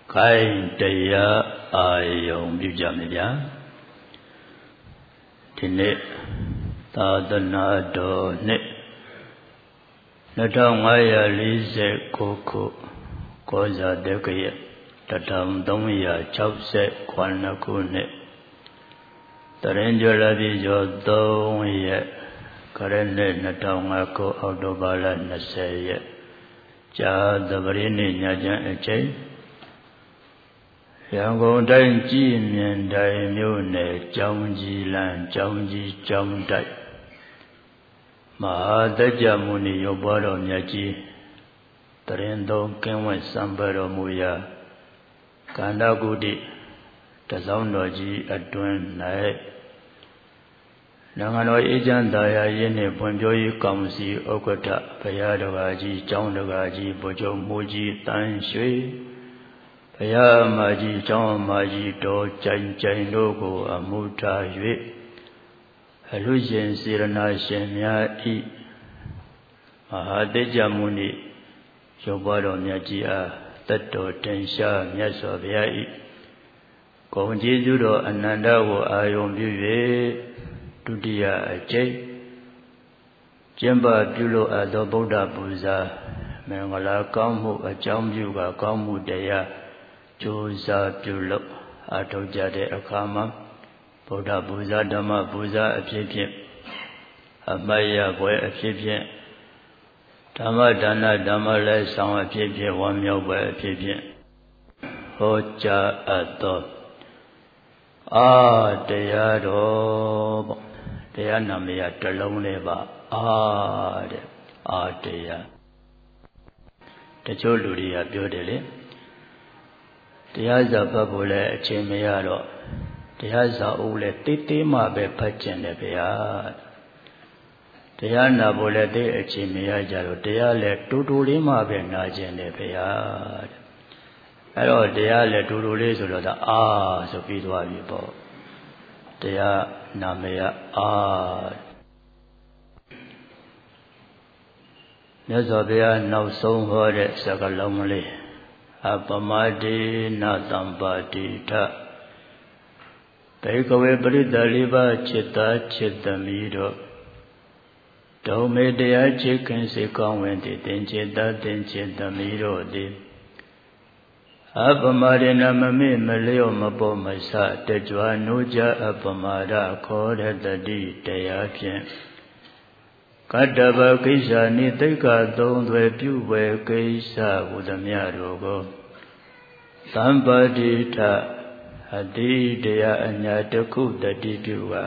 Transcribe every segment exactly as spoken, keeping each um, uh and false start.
ခိုင်တရားအာယုံပြုကြမယ်ဗျာဒီနေ့သာသနာတော်နှစ်နှစ်ထောင်ငါးရာလေးဆယ်ကိုခုကောဇာတက္ကရာတစ်ထောင်သုံးရာခြောက်ဆယ်ခုနှစ်တရင်ကျော်လာပြီကျော်သုံးရက်ခရစ်နှစ်နှစ်ထောင်ငါးခုအောက်တိုဘာလနှစ်ဆယ်ရက်ကြာသပတေးနေ့ညချမ်းအချိန်ရန်ကုန်တိုင်းကြည်မြင်တိုင်းမြို့နယ်ကျောင်းကြီးလမ်းကျောင်းကြီးကျောင်းတိုက်မဟာတကြမုနီရုပ်ပွားတော်မြတ်ကြီးတရင်သုံးကင်းဝဲစံပတော်မူရာကန္တကုတိတစောင်းတော်ကြီးအတွင်း၌နိုင်ငံတော်အေးချမ်းသာယာရေးနှင့်ဖွံ့ဖြိုးရေးကောင်စီဥက္ကဋ္ဌဘုရားတော်ကြီးကျောင်းတော်ကြီးဗိုလ်ချုပ်မှုကြီးတန်းရွှေဘုရားအမကြီးကျောင်းအမကြီးတော်ကြိုင်ကြိုင်တို့ကိုအမှုထား၍အလူရှင်စေရနာရှင်များဤမဟာတေကြမုနိရုပ်ပွားတော်မြတ်ကြီးအားတတ်တော်တင်ရှားမြတ်စွာဘုရားဤဂုဏ်ကျေးဇူးတော်အနန္တကိုအာယုံပြု၍ဒုတိယအကျိတ်ကျင့်ပပြုလို့အပ်သောဗုဒ္ဓပူဇာမင်္ဂလာကောင်းမှုအကြောင်းပြုကကောင်းမှုတရားကြိုးစားပြုလို့အထောက်ကြတဲ့အခါမှာဗုဒ္ဓပူဇာဓမ္မပူဇာအဖြစ်ဖြင့်အမတ်ရပွဲအဖြစ်ဖြင့်ဓမ္မဒါနဓမ္မလဲဆောင်အဖြစ်ဖြင့်ဝမ်းမြောက်ပွဲအဖြစ်ဖြင့်ဟောကြားအပ်သောအာတရားတော်ပေါ့တရားနာမည်တစ်လုံးလေးပါအာတဲ့အာတရားတချို့လူတွေကပြောတယ်လေတရားစာဖတ်ဖို့လည်းအချိန်မရတော့တရားစာအုပ်လည်းတိတ်တိတ်မှပဲဖတ်ကျင်တယ်ဗျာတရားနာဖို့လည်းတိတ်အချိန်မရကြတော့တရားလည်းတူတူလေးမှပဲနာကျင်တယ်ဗျာအဲ့တော့တရားလည်းတူတူလေးဆိုတော့ဒါအာဆိုပြီးသွားပြီပေါ့တရားနာမည်အာမြတ်စွာဘုရားနောက်ဆုံးဟောတဲ့စကားလုံးလေးအပမတိနတံပါတိထဘေကဝေပရိသလေးပါးจิตတာจิตသမီးတို့ဒုံမေတရားချစ်ခင်စေကောင်းဝင်သည်တင်จิตတာတင်จิตသမီးတို့သည်အပမရိဏမမေမလျော့မပေါ်မဆတကြွနိုးကြအပမရခောရတတိတရားဖြင့်ကတ္တဗကိစ္စနိသိက္ခာသုံးသွဲပြုဝဲကိစ္စဟူသမျှတို့ကိုသံပါတိထအတိတရားအညာတခုတတိပြုပါ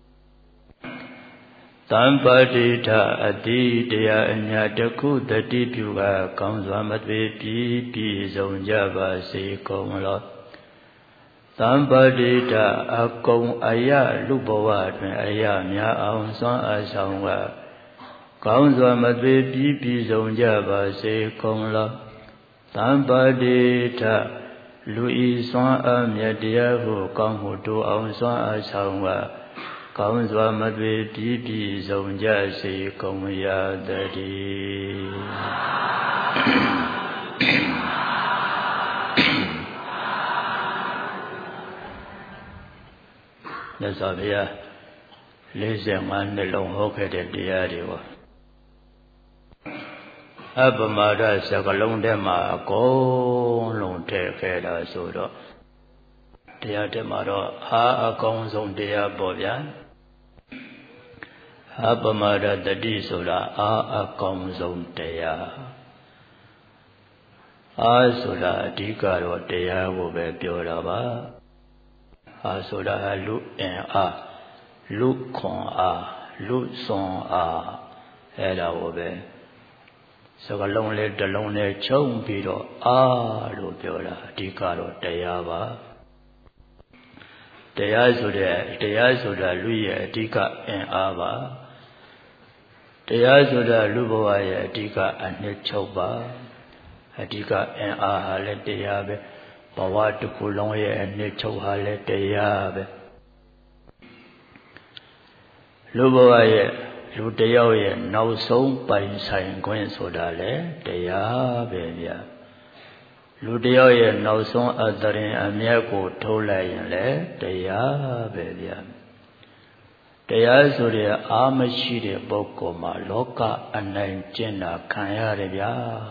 သံပါတိထအတိတရားအညာတခုတတိပြုပါကောင်းစွာမသွေပြီးပြည့်စုံကြပါစေကုန်လောသံပါတိထအကုံအယလူဘဝတွင်အယများအောင်စွမ်းအားဆောင်ကကောင်းစွာမသွေပြီးပြည့်စုံကြပါစေကုန်လောသံပါတိထလူဤစွမ်းအားမြတ်တရားကိုကောင်းမှုတိုးအောင်စွမ်းအားဆောင်ကကောင်းစွာမသွေပြီးပြည့်စုံကြစေကုန်ရတည်းမြတ်စွာဘုရားလေးဆယ်ငါးနှစ်လုံးဟောခဲ့တဲ့တရားတွေပေါ့အပမဒစကလုံးထဲမှာအကုန်လုံးထည့်ခဲ့တာဆိုတော့တရားထဲမှာတော့အာအကောင်းဆုံးတရားပေါ့ဗျာအပမဒတတိဆိုတာအာအကောင်းဆုံးတရားအာဆိုတာအဓိကတော့တရားကိုပဲပြောတာပါအာဆိုတာလူအင်အားလူခွန်အားလူစွန်အားအဲ့ဒါကိုပဲစကလုံးလေးတစ်လုံးနဲ့ခြုံပြီးတော့အာလို့ပြောတာအဓိကတော့တရားပါတရားဆိုတဲ့တရားဆိုတာလူရဲ့အဓိကအင်အားပါတရားဆိုတာလူဘဝရဲ့အဓိကအနှစ်ချုပ်ပါအဓိကအင်အားဟာလည်းတရားပဲဘဝတစ်ခုလုံးရဲ့အနှစ်ချုပ်ဟာလည်းတရားပဲလူဘဝရဲ့လူတယောက်ရဲ့နောက်ဆုံးပိုင်ဆိုင်ခွင့်ဆိုတာလေတရားပဲဗျာလူတယောက်ရဲ့နောက်ဆုံးအသရင်အမျက်ကိုထုတ်လိုက်ရင်လေတရားပဲဗျာတရားဆိုတဲ့အာမရှိတဲ့ပုဂ္ဂိုလ်မှာလောကအနိုင်ကျင့်တာခံရတယ်ဗျာ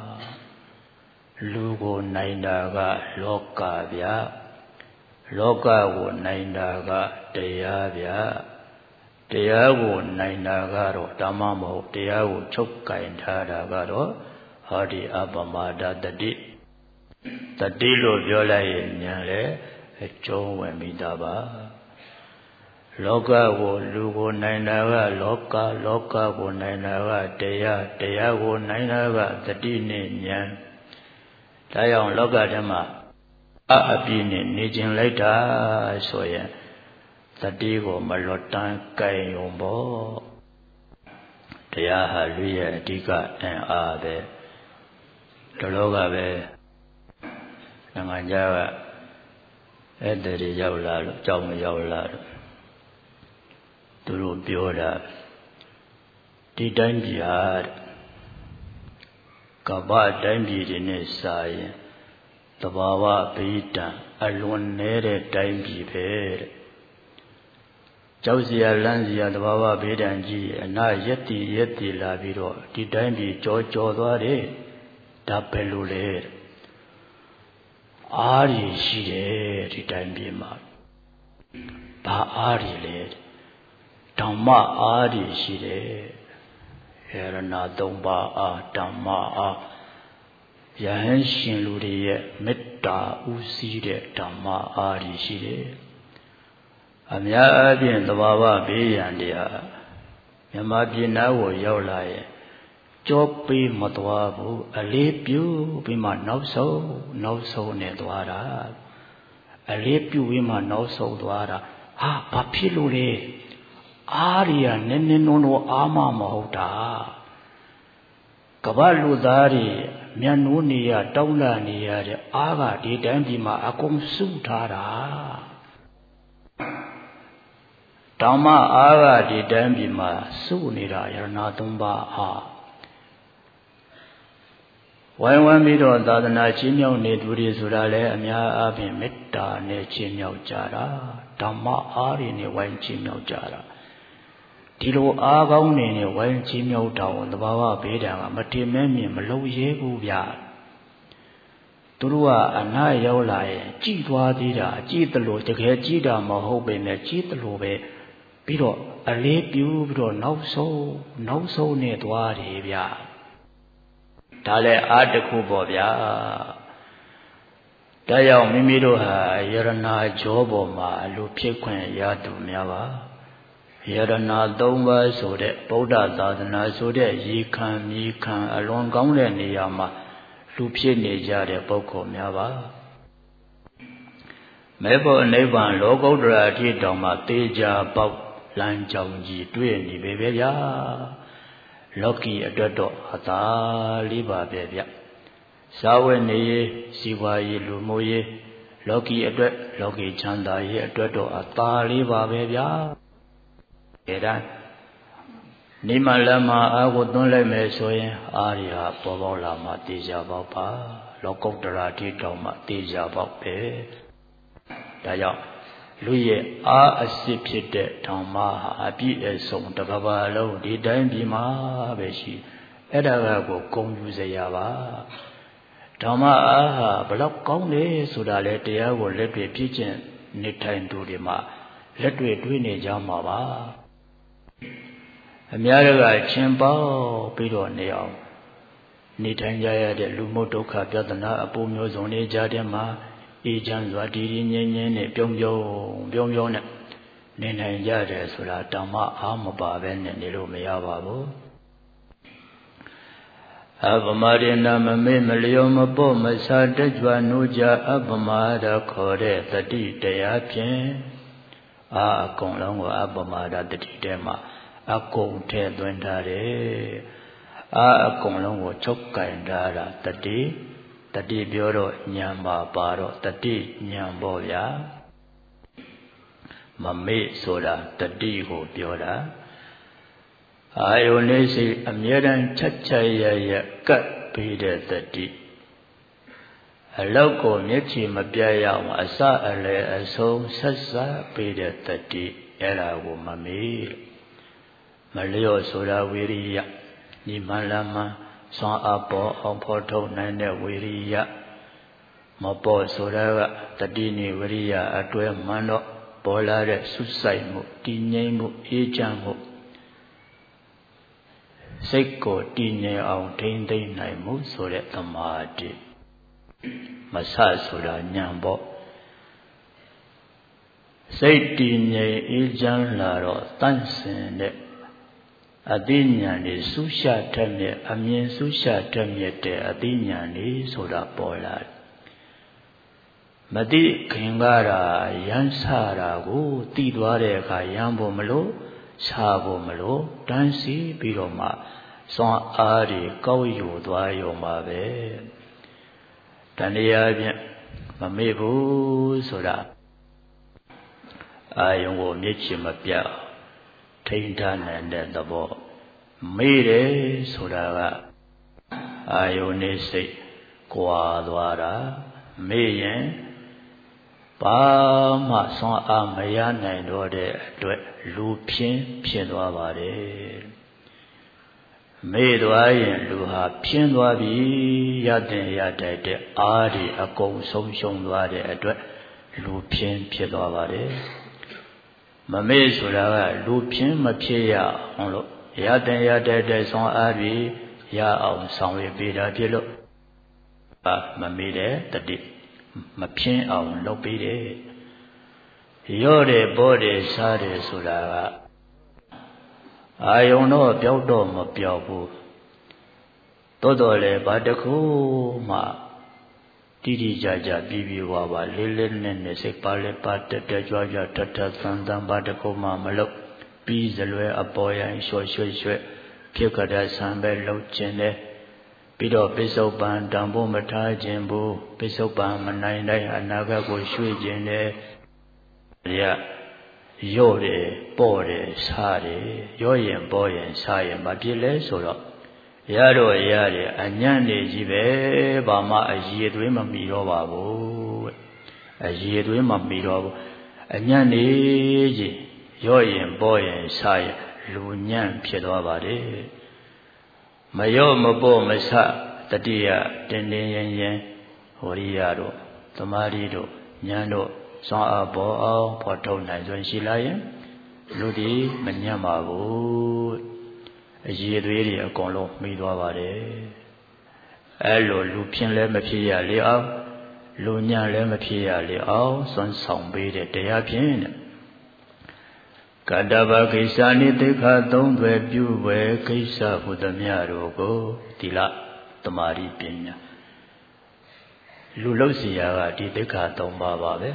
လူကိုနိုင်တာကလောကဗျာလောကကိုနိုင်တာကတရားဗျာတရားကိုနိုင်တာကတော့ဓမ္မမဟုတ်တရားကိုချုပ်ကင်ထားတာကတော့ဟောဒီအပမဒတတိတတိလို့ပြောလိုက်ရင်ညာလေအကျုံးဝင်မိတာပါလောကကိုလူကိုနိုင်တာကလောကလောကကိုနိုင်တာကတရားတရားကိုနိုင်တာကတတိနဲ့ဉာဏ်ဒါကြောင့်လောကထဲမှာအအပြည့်နဲ့နေခြင်းလိုက်တာဆိုရင်တတိကိုမလွတ်တမ်းကြိုင်ုံပေါ့တရားဟာလူရဲ့အဓိကအင်အားပဲဒီလောကပဲနိုင်ငံခြားကအဲ့တည်းရောက်လာလို့ကြောင်းရောက်လာလို့သူတို့ပြောတာဒီတိုင်းပြည်ဟာကမ္ဘာတိုင်းပြည်တွေနဲ့စာရင်သဘာဝဗေဒံအလွန်နေတဲ့တိုင်းပြည်ပဲတဲ့ကြောက်စရာလန့်စရာသဘာဝဗေဒံကြီးအနာယက်တိယက်တိလာပြီးတော့ဒီတိုင်းပြည်ကြောကြောသွားတယ်ဒါပဲလို့လေအားရရှိတယ်ဒီတိုင်းပြည်မှာဘာအားရလဲဓမ္မအားရရှိတယ်ဟေရဏသုံးပါးအားဓမ္မအားယဟန်ရှင်လူတွေရဲ့မေတ္တာဥစည်းတဲ့ဓမ္မအားရရှိတယ်အများအားဖြင့်သဘာဝဘေးရန်တရားမြမပြည်နာကိုရောက်လာရင်ကြောပေးမသွားဘူးအလေးပြုပြီးမှနောက်ဆုံးနောက်ဆုံးနဲ့သွားတာအလေးပြုပြီးမှနောက်ဆုံးသွားတာဟာဘာဖြစ်လို့လဲအားရရနည်းနည်းနုံနုံအားမမဟုတ်တာကမ္ဘာလူသားတွေမျက်နှိုးနေရတောင်းလာနေရတဲ့အားကဒီတိုင်းပြည်မှာအကုန်စုထားတာဓမ္မအားကဒီတိုင်းပြည်မှာစုနေတာယရဏသုံးပါးအားဝိုင်းဝန်းပြီးတော့သာသနာချင်းမြောက်နေသူတွေဆိုတာလည်းအများအားဖြင့်မေတ္တာနဲ့ချင်းမြောက်ကြတာဓမ္မအားတွေနဲ့ဝိုင်းချင်းမြောက်ကြတာဒီလိုအားကောင်းနေနဲ့ဝိုင်းချင်းမြောက်တာဝန်သဘာဝဘေးဒဏ်ကမတင်မဲမြင်မလုံရဲဘူးဗျာသူတို့ကအနာရောက်လာရင်ကြည်သွားသေးတာကြည်တယ်လို့တကယ်ကြည်တာမဟုတ်ပေမဲ့ကြည်တယ်လို့ပဲပြီးတော့အလေးပြုပြီးတော့နောက်ဆုံးနောက်ဆုံးနဲ့သွားတယ်ဗျာဒါလည်းအားတစ်ခုပေါ့ဗျာဒါကြောင့်မိမိတို့ဟာယရနာကြောပေါ်မှာအလိုဖြစ်ခွင့်ရသူများပါယရနာသုံးပါးဆိုတဲ့ဗုဒ္ဓသာသနာဆိုတဲ့ရေခံမြေခံအလွန်ကောင်းတဲ့နေရာမှာလူဖြစ်နေကြတဲ့ပုဂ္ဂိုလ်များပါမေဖို့နိဗ္ဗာန်လောကုတ္တရာအထိတောင်မှသေချာပေါက်လမ်းကြောင်းကြီးတွေ့နေပဲဗျာလောကီအတွက်တော့အသာလေးပါပဲဗျစာဝတ်နေရေးစီဝါရေးလူမှုရေးလောကီအတွက်လောကီချမ်းသာရေးအတွက်တော့အသာလေးပါပဲဗျာဒါတည်းနိမလမအာကိုသွန်းလိုက်မယ်ဆိုရင်အာရိဟာပေါ်ပေါက်လာမှတေချာပေါက်ပါလောကုတ္တရာတိတောင်မှတေချာပေါက်ပဲဒါကြောင့်လူရဲ့အားအစစ်ဖြစ်တဲ့ဓမ္မဟာအပြည့်အစုံတစ်ကမ္ဘာလုံးဒီတိုင်းပြည်မှာပဲရှိအဲ့ဒါကကိုဂုဏ်ယူစရာပါဓမ္မအားဟာဘလောက်ကောင်းတယ်ဆိုတာလေတရားကိုလက်တွေ့ပြည့်ကျင့်နေထိုင်သူတွေမှာလက်တွေ့တွေ့နေကြမှာပါအများကချင်းပေါပြီးတော့နေအောင်နေထိုင်ကြရတဲ့လူမှုဒုက္ခပြဿနာအပူမျိုးစုံနေကြတဲ့မှာအေးချမ်းစွာတည်တည်ငြိမ်ငြိမ်နဲ့ပြုံးပြုံးပြုံးပြုံးနဲ့နေနိုင်ကြတယ်ဆိုတာဓမ္မအားမပါပဲနဲ့နေလို့မရပါဘူးအပမရိဏမမေ့မလျောမပေါ့မဆာတက်ကြွနိုးကြအပမဒခေါ်တဲ့တတိတရားဖြင့်အာအကုန်လုံးကိုအပမဒတတိတဲမှာအကုန်ထဲသွင်းထားတယ်အာအကုန်လုံးကိုချုပ်ကင်ထားတာတတိတတိပြောတော့ဉာဏ်ပါပါတော့တတိဉာဏ်ပေါ့ဗျာမမေ့ဆိုတာတတိကိုပြောတာအာယုန်လေးစိအမြဲတမ်းချက်ချက်ရရကပ်ပြီးတဲ့တတိအလောက်ကိုမျက်ခြေမပြတ်ရအောင်အစအလယ်အဆုံးဆက်စားပေးတဲ့တတိအဲ့ဒါကိုမမေ့မလျော့ဆိုတာဝိရိယညီမလမ်းမှစွမ်းအားပေါ်အောင်ဖော်ထုတ်နိုင်တဲ့ဝိရိယမပေါ်ဆိုတာကတတိနိဝိရိယအတွဲမှန်တော့ပေါ်လာတဲ့ဆုစိုက်မှုတည်ငြိမ်မှုအေးချမ်းမှုစိတ်ကိုတည်ငြိမ်အောင်ထိန်းသိမ်းနိုင်မှုဆိုတဲ့သမာဓိမဆဆိုတာဉာဏ်ပေါ့စိတ်တည်ငြိမ်အေးချမ်းလာတော့တန့်စင်တဲ့အသိဉာဏ်တွေဆူရှထက်မြက်အမြင်ဆူရှထက်မြက်တဲ့အသိဉာဏ်တွေဆိုတာပေါ်လာတယ်မသိခင်ကားတာရမ်းဆတာကိုသိသွားတဲ့အခါရမ်းဖို့မလို့ဆာဖို့မလို့တန်းစီပြီးတော့မှစွမ်းအားတွေကောက်ယူသွားရုံပါပဲတဏှာဖြင့်မမေ့ဘူးဆိုတာအာယုံကိုမျက်ခြေမပြတ်ထိန်းထားနိုင်တဲ့သဘောမေ့တယ်ဆိုတာကအာယုန်နဲ့စိတ်ကွာသွားတာမေ့ရင်ဘာမှစွမ်းအားမရနိုင်တော့တဲ့အတွက်လူဖြင်းဖြစ်သွားပါတယ်မေ့သွားရင်လူဟာဖြင်းသွားပြီရတဲ့ရတတ်တဲ့အားတွေအကုန်ဆုံးရှုံးသွားတဲ့အတွက်လူဖြင်းဖြစ်သွားပါတယ်မမေ့ဆိုတာကလူဖြင်းမဖြစ်ရအောင်လို့ရတဲ့ရတတ်တဲ့စွမ်းအားတွေရအောင်ဆောင်ရွက်ပေးတာဖြစ်လို့မမေ့တဲ့တတိမဖြင်းအောင်လုပ်ပေးတယ်ရော့တယ်ပေါ်တယ်စားတယ်ဆိုတာကအာယုံတော့ပျောက်တော့မပျောက်ဘူးတိုးတော်လေဘာတခုမှတိတိကျကျပြီးပြီးဝါပါလေးလေးနဲ့နဲ့စိတ်ပါလေပါတက်တက်ကြွကြွထထသန်သန်ဘာတခုမှမလုပ်ပြီးစလွဲအပေါ်ရိုင်းရွှွှွှွှွှဖြစ်ကြတဲ့ဆံပဲလှုပ်ခြင်းနဲ့ပြီးတော့ပိဿုပန်တံဖို့မထားခြင်းဘူးပိဿုပန်မနိုင်တိုင်းအနာဂတ်ကိုရွှေ့ခြင်းနဲ့ရရော့တယ်ပေါ်တယ်စားတယ်ရော့ရင်ပေါ်ရင်စားရင်မဖြစ်လဲဆိုတော့ရတော့ရတယ်အညံ့နေကြီးပဲဘာမှအရည်သွေးမမီတော့ပါဘူးအရည်သွေးမမီတော့ဘူးအညံ့နေကြီးရော့ရင်ပေါ်ရင်စားရင်လူညံ့ဖြစ်သွားပါတယ်မရော့မပေါ်မဆတတိယတင်းတင်းရင်ရင်ဟောရိယတို့သမာဓိတို့ဉာဏ်တို့စွမ်းအားပေါ်အောင်ဖော်ထုတ်နိုင်စွမ်းရှိလာရင်လူဒီမညံ့ပါဘူးအရည်သွေးတွေအကုန်လုံးမိသွားပါတယ်အဲလိုလူဖြင်းလည်းမဖြစ်ရလေအောင်လူညံ့လည်းမဖြစ်ရလေအောင်စွမ်းဆောင်ပေးတဲ့တရားဖြင့်ကတ္တဗကိစ္စနိသိက္ခာသုံးသွယ်ပြုဝယ်ကိစ္စဟုသမျှတို့ကိုသီလသမာဓိပညာလူလို့စီရာကဒီသိက္ခာသုံးပါးပါပဲ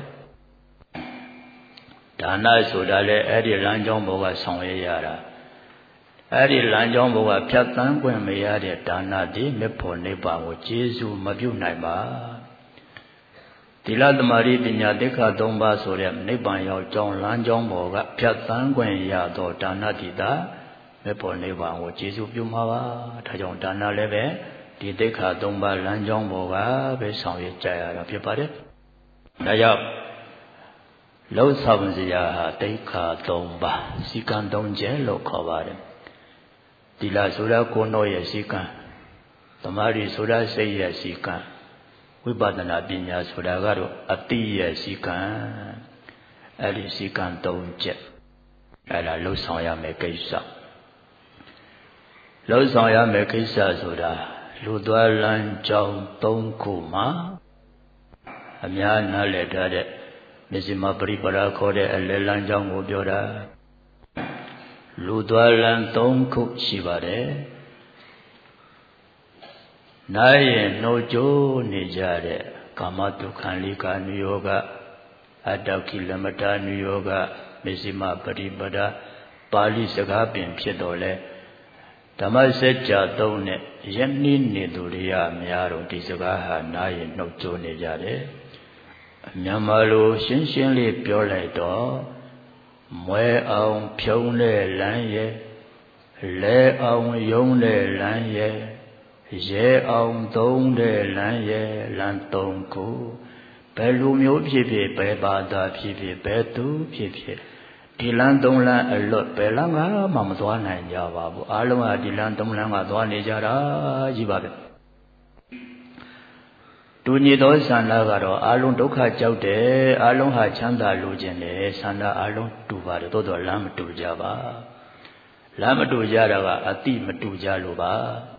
ဒါနဆိုတာလည်းအဲ့ဒီလမ်းကြောင်းဘောကဆောင်ရရတာအဲ့ဒီလမ်းကြောင်းဘောကဖြတ်သန်းခွင့်မရတဲ့ဒါနသည်မေဖို့နိဗ္ဗာန်ကိုကျေးဇူးမပြုနိုင်ပါသီလသမာဓိပညာသိက္ခာသုံးပါးဆိုတဲ့နိဗ္ဗာန်ရောက်ကြောင်းလမ်းကြောင်းပေါ်ကဖြတ်သန်းခွင့်ရသောဒါနတိတာမေဖို့နိဗ္ဗာန်ကိုကျေးဇူးပြုမှာပါဒါကြောင့်ဒါနလည်းပဲဒီသိက္ခာသုံးပါးလမ်းကြောင်းပေါ်ကပဲဆောင်ရွက်ကြရတာဖြစ်ပါတယ်ဒါကြောင့်လှုပ်ဆောင်စရာဟာသိက္ခာသုံးပါးစီကံသုံးချက်လို့ခေါ်ပါတယ်သီလဆိုတာကိုယ်တော်ရဲ့စီကံသမာဓိဆိုတာစိတ်ရဲ့စီကံဝိပဿနာပညာဆိုတာကတော့အတိရဲ့စီကံအဲ့ဒီစီကံသုံးချက်အဲ့ဒါလှုပ်ဆောင်ရမယ်ကိစ္စလှုပ်ဆောင်ရမယ်ကိစ္စဆိုတာလူသွားလမ်းကြောင်းသုံးခုမှာအများနားလည်ထားတဲ့မဇ္ဈိမပရိပရာခေါ်တဲ့အလယ်လမ်းကြောင်းကိုပြောတာလူသွားလမ်းသုံးခုရှိပါတယ်နားရင်နှုတ်ကြိုးနေကြတဲ့ကာမတုခံလိကာနုယောဂအတ္တကိလမတာနုယောဂမဇ္ဈိမပရိပရာပါဠိစကားပင်ဖြစ်တော်လဲဓမ္မစကြာသုံးနဲ့ယနေ့နေသူတွေကများတော့ဒီစကားဟာနားရင်နှုတ်ကြိုးနေကြတယ်မြန်မာလိုရှင်းရှင်းလေးပြောလိုက်တော့မွဲအောင်ဖြုံးတဲ့လမ်းရဲ့လဲအောင်ယုံတဲ့လမ်းရဲ့ရဲအောင်သုံးတဲ့လမ်းရဲ့လမ်းသုံးခုဘယ်လူမျိုးဖြစ်ဖြစ်ဘယ်ဘာသာဖြစ်ဖြစ်ဘယ်သူဖြစ်ဖြစ်ဒီလမ်းသုံးလမ်းအလွတ်ဘယ်လမ်းကမှမသွားနိုင်ကြပါဘူးအားလုံးကဒီလမ်းသုံးလမ်းကသွားနေကြတာကြီးပါပဲတူညီသောဆန္ဒကတော့အားလုံးဒုက္ခကြောက်တယ်အားလုံးဟာချမ်းသာလိုချင်တယ်ဆန္ဒအားလုံးတူပါတယ်သို့တော်လမ်းမတူကြပါလမ်းမတူကြတာကအတိမတူကြလို့ပါ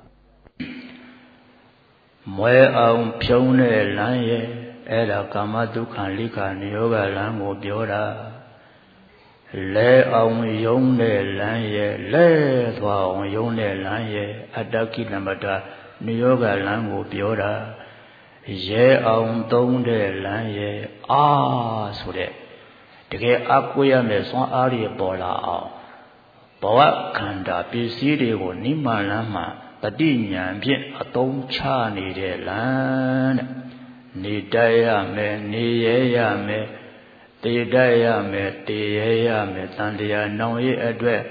မွဲအောင်ဖြုံးတဲ့လမ်းရဲ့အဲ့ဒါကာမဒုက္ခလိခနိယောဂလမ်းကိုပြောတာလဲအောင်ယုံတဲ့လမ်းရဲ့လဲသွားအောင်ယုံတဲ့လမ်းရဲ့အတ္တကိလမတနိယောဂလမ်းကိုပြောတာရဲအောင်သုံးတဲ့လမ်းရဲ့အာဆိုတဲ့တကယ်အကွေးရမယ်စွမ်းအားတွေပေါ်လာအောင်ဘဝခန္ဓာပစ္စည်းတွေကိုနိမလမ်းမှာတတိညာဖြင့်အသုံးချနေတဲ့လမ်းတဲ့နေတတ်ရမယ်နေရဲရမယ်တေတတ်ရမယ်တေရဲရမယ်တန်တရားနောင်ရဲ့အတွက်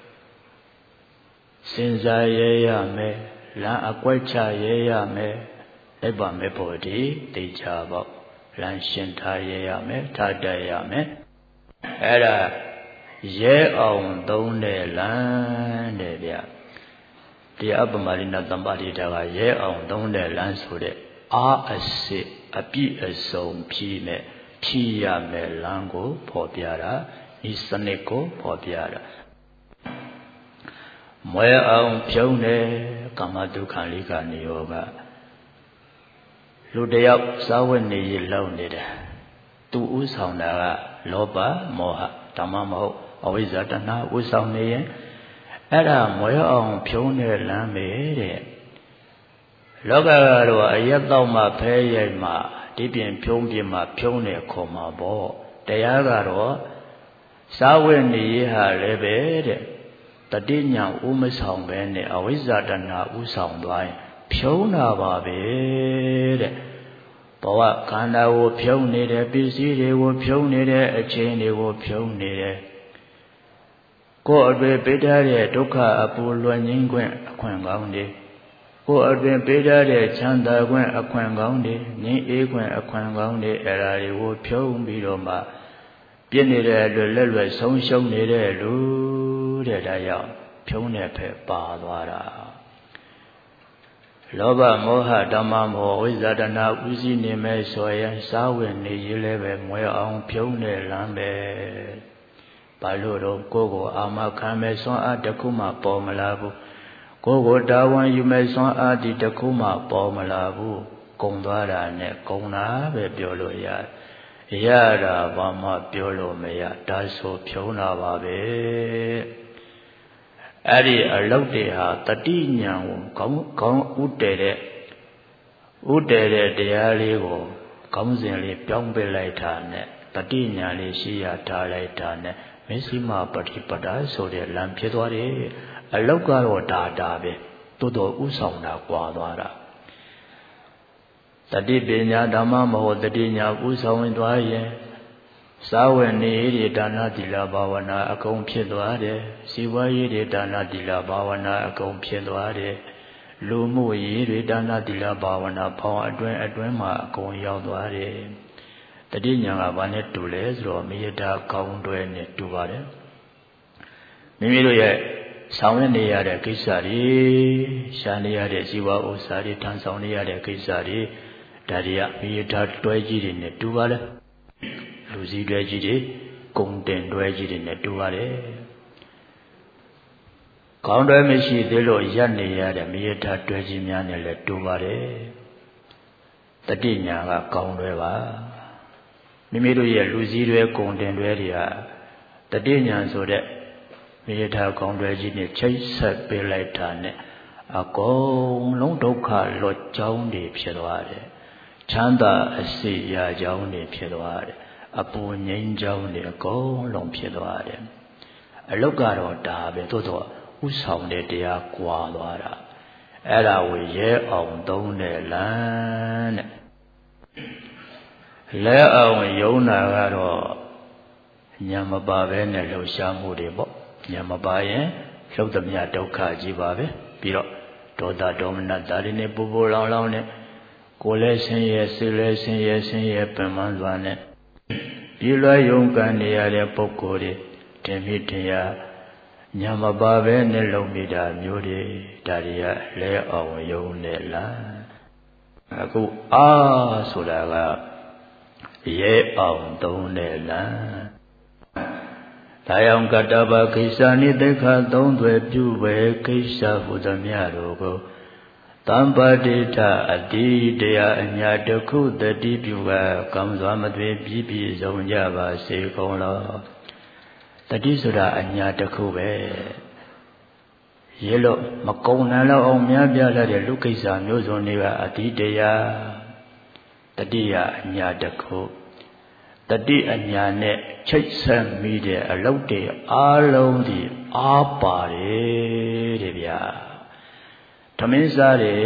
စဉ်းစားရဲရမယ်လမ်းအကွက်ချရဲရမယ်အဲ့ပါမဲ့ဖို့ဒီသိချပေါ့လမ်းရှင်းထားရဲရမယ်ထားတတ်ရမယ်အဲ့ဒါရဲအောင်သုံးတဲ့လမ်းတဲ့ဗျတရားပမာရိဏသမ္ပါတိတာကရဲအောင်သုံးတဲ့လမ်းဆိုတဲ့အာအစစ်အပြည့်အစုံဖြည့်မဲ့ဖြည့်ရမယ်လမ်းကိုဖော်ပြတာဤစနစ်ကိုဖော်ပြတာမွဲအောင်ဖြုံးတဲ့ကာမဒုက္ခလိခနိယောဂလူတယောက်စားဝတ်နေရလောက်နေတယ်သူဥဆောင်တာကလောဘမောဟဓမ္မမဟုတ်အဝိဇ္ဇာတဏှာဥဆောင်နေရင်အဲ့ဒါမွဲအောင်ဖြုံးတဲ့လမ်းပဲတဲ့လောကကတော့အရက်တော့မှဖဲရိုက်မှဒီပြင်ဖြုံးပြင်မှဖြုံးတယ်ခေါ်မှာပေါ့တရားကတော့စားဝတ်နေရဟာလည်းပဲတဲ့တတိညာဥမဆောင်ပဲနဲ့အဝိဇ္ဇာတဏှာဥဆောင်သွားရင်ဖြုံးတာပါပဲတဲ့ဘဝခန္ဓာကိုဖြုံးနေတယ်ပစ္စည်းတွေကိုဖြုံးနေတယ်အချိန်တွေကိုဖြုံးနေတယ်ကိုယ်အတွေ့ပေးထားတဲ့ဒုက္ခအပူလွန်ငင်းခွင့်အခွင့်ကောင်းတွေကိုယ်အတွေ့ပေးထားတဲ့ချမ်းသာခွင့်အခွင့်ကောင်းတွေငြိမ်းအေးခွင့်အခွင့်ကောင်းတွေအဲ့ဒါတွေကိုဖြုံးပြီးတော့မှပြည့်နေတဲ့လွယ်လက်လွယ်ဆုံးရှုံးနေတဲ့လူတဲ့ဒါကြောင့်ဖြုံးတဲ့ဖက်ပါသွားတာလောဘမောဟဓမ္မမောဝိဇ္ဇာတဏှာဥစည်းနေမဲ့ဆိုရင်စားဝင်နေရလဲပဲမွဲအောင်ဖြုံးတဲ့လမ်းပဲဘာလို့တော့ကိုယ်ကိုအာမခံမဲ့စွမ်းအားတစ်ခုမှပေါ်မလာဘူးကိုယ်ကိုတာဝန်ယူမဲ့စွမ်းအားဒီတစ်ခုမှပေါ်မလာဘူးကုံသွားတာနဲ့ကုံတာပဲပြောလို့ရတယ်ရတာဘာမှပြောလို့မရဒါဆိုဖြုံးတာပါပဲအဲ့ဒီအလုတ်တွေဟာတတိညာကိုကောင်းကောင်းဥတည်တဲ့ဥတည်တဲ့တရားလေးကိုကောင်းစဉ်လေးပြောင်းပေးလိုက်တာနဲ့တတိညာလေးရှိရထားလိုက်တာနဲ့မစ္စည်းမပฏิပဒါဆိုတဲ့လမ်းဖြစ်သွားတယ်အလုတ်ကတော့ဒါဒါပဲတိုးတော်ဥဆောင်တာကွာသွားတာတတိပညာဓမ္မမဟုတ်တတိညာဥဆောင်ဝင်သွားရင်စာဝတ်နေရဒါနသီလဘာဝနာအကုန်ဖြစ်သွားတယ်စီဝါရေးတွေဒါနသီလဘာဝနာအကုန်ဖြစ်သွားတယ်လူမှုရေးတွေဒါနသီလဘာဝနာဖောင်းအတွင်းအတွင်းမှာအကုန်ရောက်သွားတယ်တတိညာကဘာနဲ့တူလဲဆိုတော့မေတ္တာကောင်းတွဲနဲ့တူပါတယ်မိမိတို့ရဲ့ဆောင်ရနေရတဲ့ကိစ္စတွေရှာနေရတဲ့ဇီဝဥစ္စာတွေထမ်းဆောင်နေရတဲ့ကိစ္စတွေဒါတွေကမေတ္တာတွဲကြီးတွေနဲ့တူပါလေလူစည်းတွဲကြီးတွေဂုံတင်တွဲကြီးတွေနဲ့တူပါတယ်ကောင်းတွဲမရှိသေးလို့ရပ်နေရတဲ့မေတ္တာတွဲကြီးများနဲ့လည်းတူပါတယ်တတိညာကကောင်းတွဲပါမိမိတို့ရဲ့လူစည်းတွဲဂုံတင်တွဲတွေကတတိညာဆိုတဲ့မေတ္တာကောင်းတွဲကြီးနဲ့ချိတ်ဆက်ပေးလိုက်တာနဲ့အကုန်လုံးဒုက္ခလွတ်ကြောင်းတွေဖြစ်သွားတယ်ချမ်းသာအစီရကြောင်းတွေဖြစ်သွားတယ်အပူငြိမ်းကြောင်းတွေအကုန်လုံးဖြစ်သွားတယ်အလုတ်ကတော့ဒါပဲသို့တော့ဥဆောင်တဲ့တရားကွာသွားတာအဲ့ဒါကိုရဲအောင်သုံးတဲ့လမ်းတဲ့လဲအောင်ယုံနာကတော့ညာမပါပဲနဲ့လှုပ်ရှားမှုတွေပေါ့ညာမပါရင်လှုပ်သမျှဒုက္ခကြီးပါပဲပြီးတော့ဒေါသဒေါမနဒါရီနဲ့ပူပူလောင်လောင်နဲ့ကိုယ်လည်းဆင်းရဲစိတ်လည်းဆင်းရဲဆင်းရဲပင်ပန်းစွာနဲ့ဒီလွယ်ယုံကန်နေရတဲ့ပုဂ္ဂိုလ်တွေတင်မိတင်ရညာမပါပဲနဲ့လုံမိတာမျိုးတွေဒါတွေကလဲအောင်ယုံနေလားအခုအာဆိုတာကရဲအောင်သုံးနေလားဒါယောင်ကတ္တဗခိစ္ဆာနိသိက္ခာသုံးသွယ်ပြုပဲခိစ္ဆာဟုသမျှတို့ကိုတမ္ပတိထအတိတရားအညာတခုတတိပြုကကံစွာမသွေပြည့်ပြည့်စုံကြပါစေကုန်လောတတိဆိုတာအညာတခုပဲရေလို့မကုံနိုင်တော့အောင်များပြားလာတဲ့လူကိစ္စမျိုးစုံတွေကအတိတရားတတိယအညာတခုတတိအညာနဲ့ချိတ်ဆက်မိတဲ့အလုပ်တွေအားလုံးဒီအားပါတယ်တဲ့ဗျာဓမင်းစားတယ်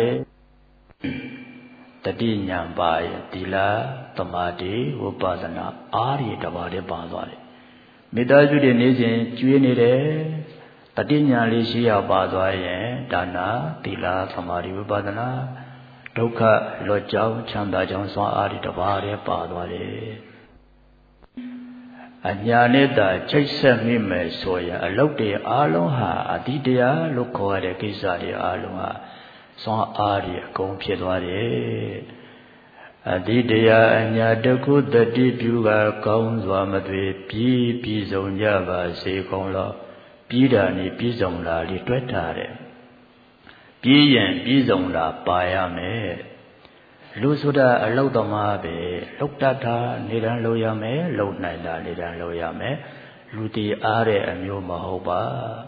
တတိညာပါရသီလသမာဓိဝိပဿနာအားရတပါးတည်းပါသွားတယ်မိသားစုတွေနေစဉ်ကျွေးနေတယ်တတိညာလေးရှိရပါသွားရင်ဒါနာသီလသမာဓိဝိပဿနာဒုက္ခလွတ်ကြောင်းချမ်းသာကြောင်းစွမ်းအားရတပါးတည်းပါသွားတယ်အညာနဲ့သာချိတ်ဆက်မိမယ်ဆိုရင်အလုတ်တွေအားလုံးဟာအတိတရားလို့ခေါ်ရတဲ့ကိစ္စတွေအားလုံးဟာစွမ်းအားတွေအကုန်ဖြစ်သွားတယ်အတိတရားအညာတခုတတိပြုကကောင်းစွာမသွေပြီးပြီးဆုံးကြပါစေကုန်လောပြီးတာနေပြီးဆုံးလာလေးတွဲထားတယ်ပြီးရင်ပြီးဆုံးလာပါရမယ်လူဆိုတာအလုတ်သမားပဲလုတ်တတ်တာနေတန်းလို့ရမယ်လုံနိုင်တာနေတန်းလို့ရမယ်လူတည်အားတဲ့အမျိုးမဟုတ်ပါ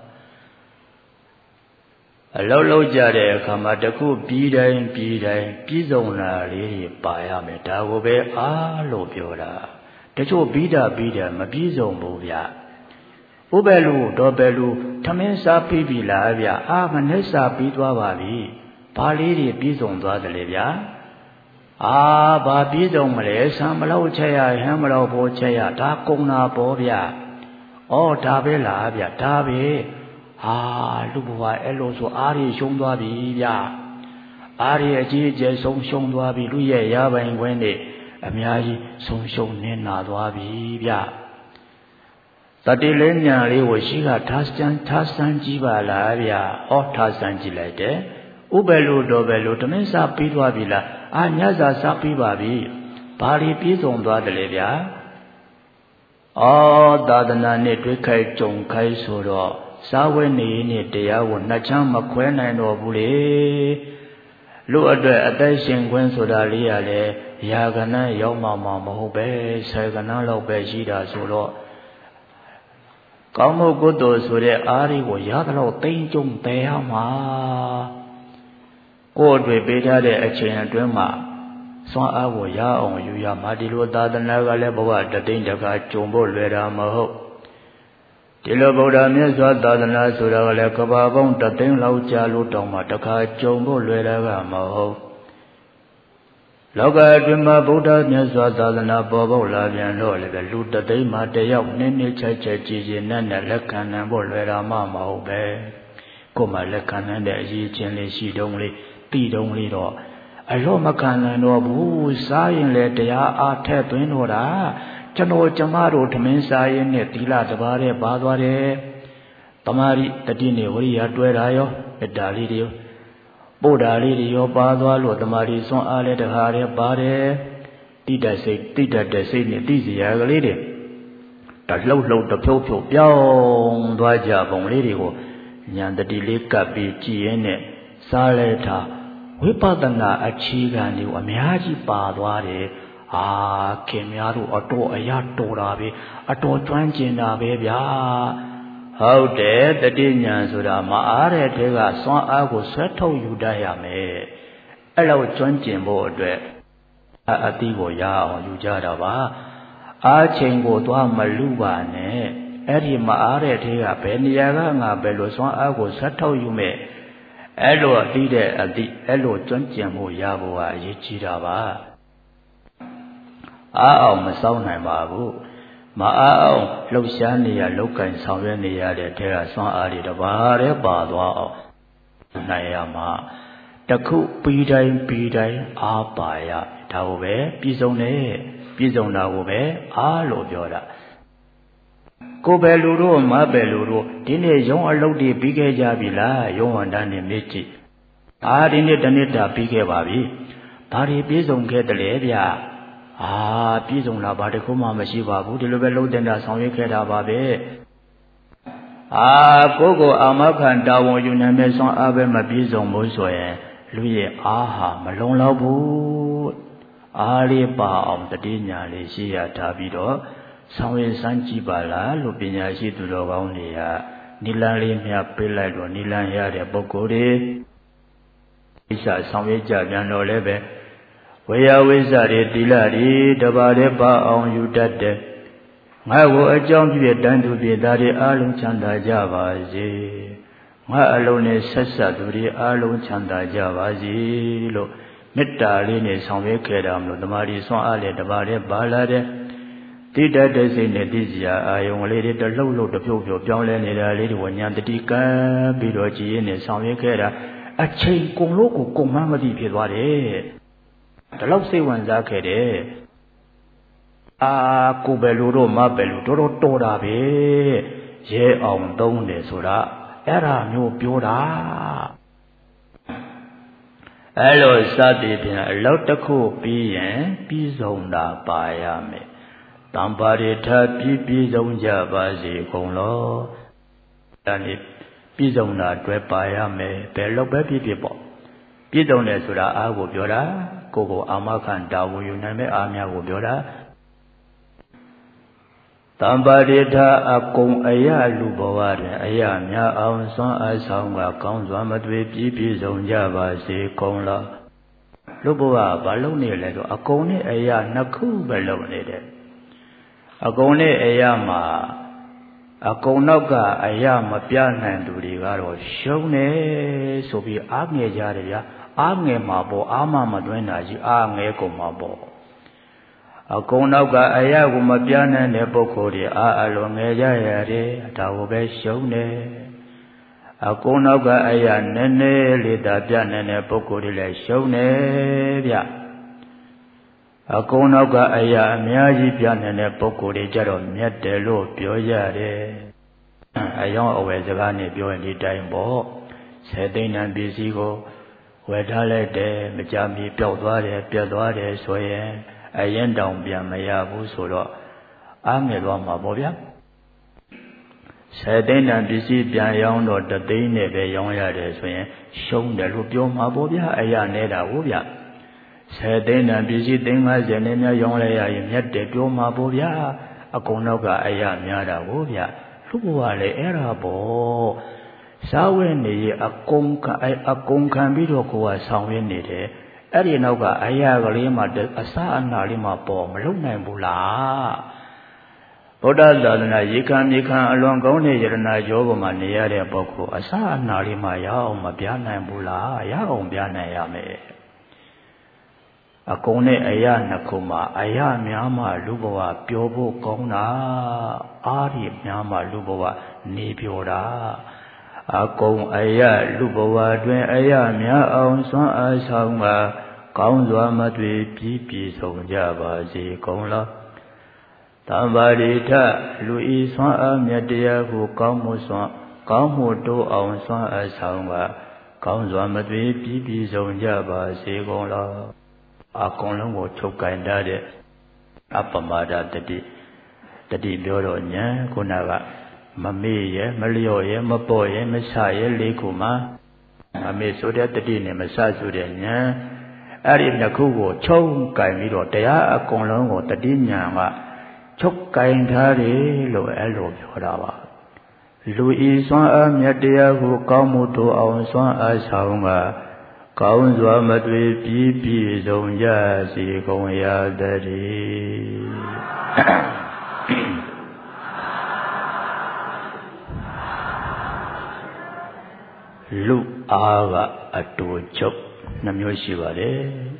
အလုတ်လောက်ကြတဲ့အခါမှာတခုပြီးတိုင်းပြီးတိုင်းပြီးဆုံးလာလေးပါရမယ်ဒါကိုပဲအားလို့ပြောတာတချို့ပြီးတာပြီးတယ်မပြီးဆုံးဘူးဗျဥပလူတော့ဘယ်လူထမင်းစားပြီးပြီလားဗျအာမနေ့စားပြီးသွားပါပြီဘာလေးတွေပြီးဆုံးသွားတယ်လေဗျာအာဘာပြီးဆုံးမလဲဆံမလို့ချက်ရဟမ်းမလို့ဘောချက်ရဒါကုံနာပေါ်ဗျဩဒါပဲလားဗျဒါပဲဟာလူဘဝအဲ့လိုဆိုအားရရှုံးသွားပြီဗျအားရအကြီးအကျယ်ဆုံးရှုံးသွားပြီလူရဲ့ရပိုင်ခွင့်တွေအများကြီးဆုံးရှုံးနေနာသွားပြီဗျတတိလေးညာလေးကိုရှိကထားစမ်းထားစမ်းကြည့်ပါလားဗျဩထားစမ်းကြည့်လိုက်တယ်ဥပလူတော်ပဲလို့တမင်းစားပြီးသွားပြီလားအာညစာစားပြီးပါပြီဘာလီပြည့်စုံသွားတယ်လေဗျာဩသာသနာနဲ့တွေ့ခိုက်ကြုံခိုက်ဆိုတော့စားဝဲနေနဲ့တရားကိုနှချမ်းမခွဲနိုင်တော့ဘူးလေလူအတွက်အသက်ရှင်ခွင့်ဆိုတာလေးရလေရာကနန်းရောက်မှမှမဟုတ်ပဲဆယ်ကနန်းလောက်ပဲရှိတာဆိုတော့ကောင်းမှုကုသိုလ်ဆိုတဲ့အားရီကိုရသလောက်သိမ့်ကြုံတယ်ရမှာကိုယ်တွေပေးထားတဲ့အချိန်အတွင်းမှာစွမ်းအားကိုရအောင်ယူရမှာဒီလိုသာသနာကလည်းဘဝတသိမ့်တကားကြုံဖို့လွယ်တာမဟုတ်ဒီလိုဗုဒ္ဓမြတ်စွာသာသနာဆိုတာကလည်းကဘာပေါင်းတသိန်းလောက်ကြာလို့တောင်မှတခါကြုံဖို့လွယ်တာကမဟုတ်လောကအတွင်းမှာဗုဒ္ဓမြတ်စွာသာသနာပေါ်ပေါက်လာပြန်တော့လည်းလူတသိန်းမှာတယောက်နည်းနည်းချက်ချက်ကြည်ကြည်နဲ့နဲ့လက်ခံနိုင်ဖို့လွယ်တာမှမဟုတ်ပဲကိုယ်မှလက်ခံနိုင်တဲ့အရေးချင်းလေးရှိတုံးလေးပြီးတုံးလေးတော့အလို့မခံနိုင်တော့ဘူးစားရင်လေတရားအားထက်သွင်းတော့တာကျွန်တော်ကျမတို့ဓမင်းစားရင်နဲ့သီလတပါးတဲ့ပါသွားတယ်တမာရီတတိနဲ့ဝရိယတွဲတာရောမေတ္တာလေးတွေပို့တာလေးတွေရောပါသွားလို့တမာရီစွန့်အားလည်းတခါတည်းပါတယ်တိတ္တစိတ်တိတ္တတဲ့စိတ်နဲ့တိစရာကလေးတွေတလှုပ်လှုပ်တဖြုတ်ဖြုတ်ပြောင်းသွားကြပုံလေးတွေကိုဉာဏ်တတိလေးကပ်ပြီးကြည်ရင်နဲ့စားလဲထားဝိပဿနာအခြေခံတွေကိုအများကြီးပါသွားတယ်အာခင်များတို့အတော်အရတော်တာပဲအတော်ကျွမ်းကျင်တာပဲဗျာဟုတ်တယ်တတိညာဆိုတာမအားတဲ့တဲကစွမ်းအားကိုဆွဲထုတ်ယူတတ်ရမယ်အဲ့လောက်ကျွမ်းကျင်ဖို့အတွက်အတိကိုရအောင်ယူကြတာပါအားချိန်ကိုသွားမလူပါနဲ့အဲ့ဒီမအားတဲ့တဲကဘယ်နေရာကငါဘယ်လိုစွမ်းအားကိုဆွဲထုတ်ယူမဲ့အဲ့လိုအတိတဲ့အတိအဲ့လိုကျွမ်းကျင်မှုရဖို့ကအရေးကြီးတာပါအားအောင်မစောင်းနိုင်ပါဘူးမအားအောင်လှုပ်ရှားနေရလောက်ကင်ဆောင်ရွက်နေရတဲ့ထဲကစွမ်းအားတွေတပါးတည်းပါသွားအောင် Nayama Taku Pidai Pidai Apaya Taube Pisone Pisona Ube Alo Yoda Kobeluro Mabeluro Dine Yon Alodi Bige Jabila Yon Dani Michi Adine Danita Bige Babi Pari Pison get the Lebia Ah Pison Labadikuma Mashiva Budilubelo Denda Sami Keda Babe Ah Gogo Amakan Dawon Yunameson Abe Mabizon Mosoe Louis Aha Malon Labu Ali Ba of the Dina Lesia Tabido Sami Sanchi Bala Lupinia Situlo Gaunia Nilan Mia Pilado Nilan Yade Bokore Isa Sami Jabano Lebe Wea Wizard Dilari Dabade Ba on you dead I will a jump you done to be daddy alone chanda javazi. My alone is sessa to the alone chanda javazi. Lo, Metta Lini Sanve Kedam, the Mari Son Ale, the Bade Balade. Did that in the Dizia, I only did the low load of your young lady when Yantika, Bidoji in the Sanve Keda, a chain con loco con mamadi Pivade. The love say one's arcade. Ah, Kubeluro Mabelu, Toro Tora be, ye on done soda, era no pura. Hello, Sadipin, a lot of cool being, Pizona Bayame. Tambari Tapi Pizonja Bazi Conlo. And it Pizona Drebayame, Bello Baby people. Pizone soda, I will yoda, Gogo Amakan Dawu, you name it, Amia will yoda. Tambarita Akong Aya Lubaware, Aya Mia Aun Son Asanga, Kongzama Dwi Pizon Java, Se Kongla Lubawa, Baloni Ledo, Akone Aya Naku Balone. Akone Ayama Akonaga Ayama Piana Durigaro, Shone, so be Agne Jaria, Agne Mabo, Ama Maduenaji, Agne Komabo. Akonaga Aya Gumabiana Nebokori, A Alongeja Yare, Taube Shone. Akonaga Aya Nene, Lida Piana Nebokori, Shone, Via. Akonaga Aya Miaji Piana Nebokori, Jaro, Mietelo, Pioyare. Ayon always a gani bio in the time bo. Setting and busy go. Wedale de, Majami, Piodware, Piodware, Soye. Ayen down Biamaya Busolo Amelwama Bobia Sadin and busy Biayon or the day never young yard shown the Rubio Mabobia Ayaneda Wubia Sadin and busy thing as an young lay yet the Bio Mabobia Akonoga Ayan Yada Wubia Lubuale Erabo Saweni Akonka Akonka Bidoko Sawinide Erinoga Ayagalima de Asa and Nalima Bom, Luna Bula Boda Dana Yikan Yikan along Goni Yerna Jogoma Niare Boko, Asa and Nalima Yao Mabiana Bula, Yao Biana Yame Akone Aya Nakuma, Aya Miama Luboa, Piobo Kona, Ari Miama Luboa, Nibiora. Akong Aya Lubawa Dwen Aya Mia Aung Son Asanga Kaungzwa Matwi Pipi Song Java Zi Kongla Tambarita Lui Son Amyatia Hu Kamu Son Kamu Do Aung Son Asanga Kaungzwa Matwi Pipi Song Java Zi Kongla Akong Longo Chokainda de Apamada Tati Tati Bioro Nya Kunaga Mami ye, Malio ye, Mapo ye, Messiah Likuma, Mami Soda Tadine, Messiah Sudania, Arim Nakugo, Chong Kaimiro, Dea, Akongo, Tadinya, Chok Kaintari, Lo Elo Yodawa. Louis Son Amyatia who come to our son as Haunga, Kaunzwa Madri Pipi Zonja, Si Konya Daddy. Lu Aga Atu Chok Namyoshivare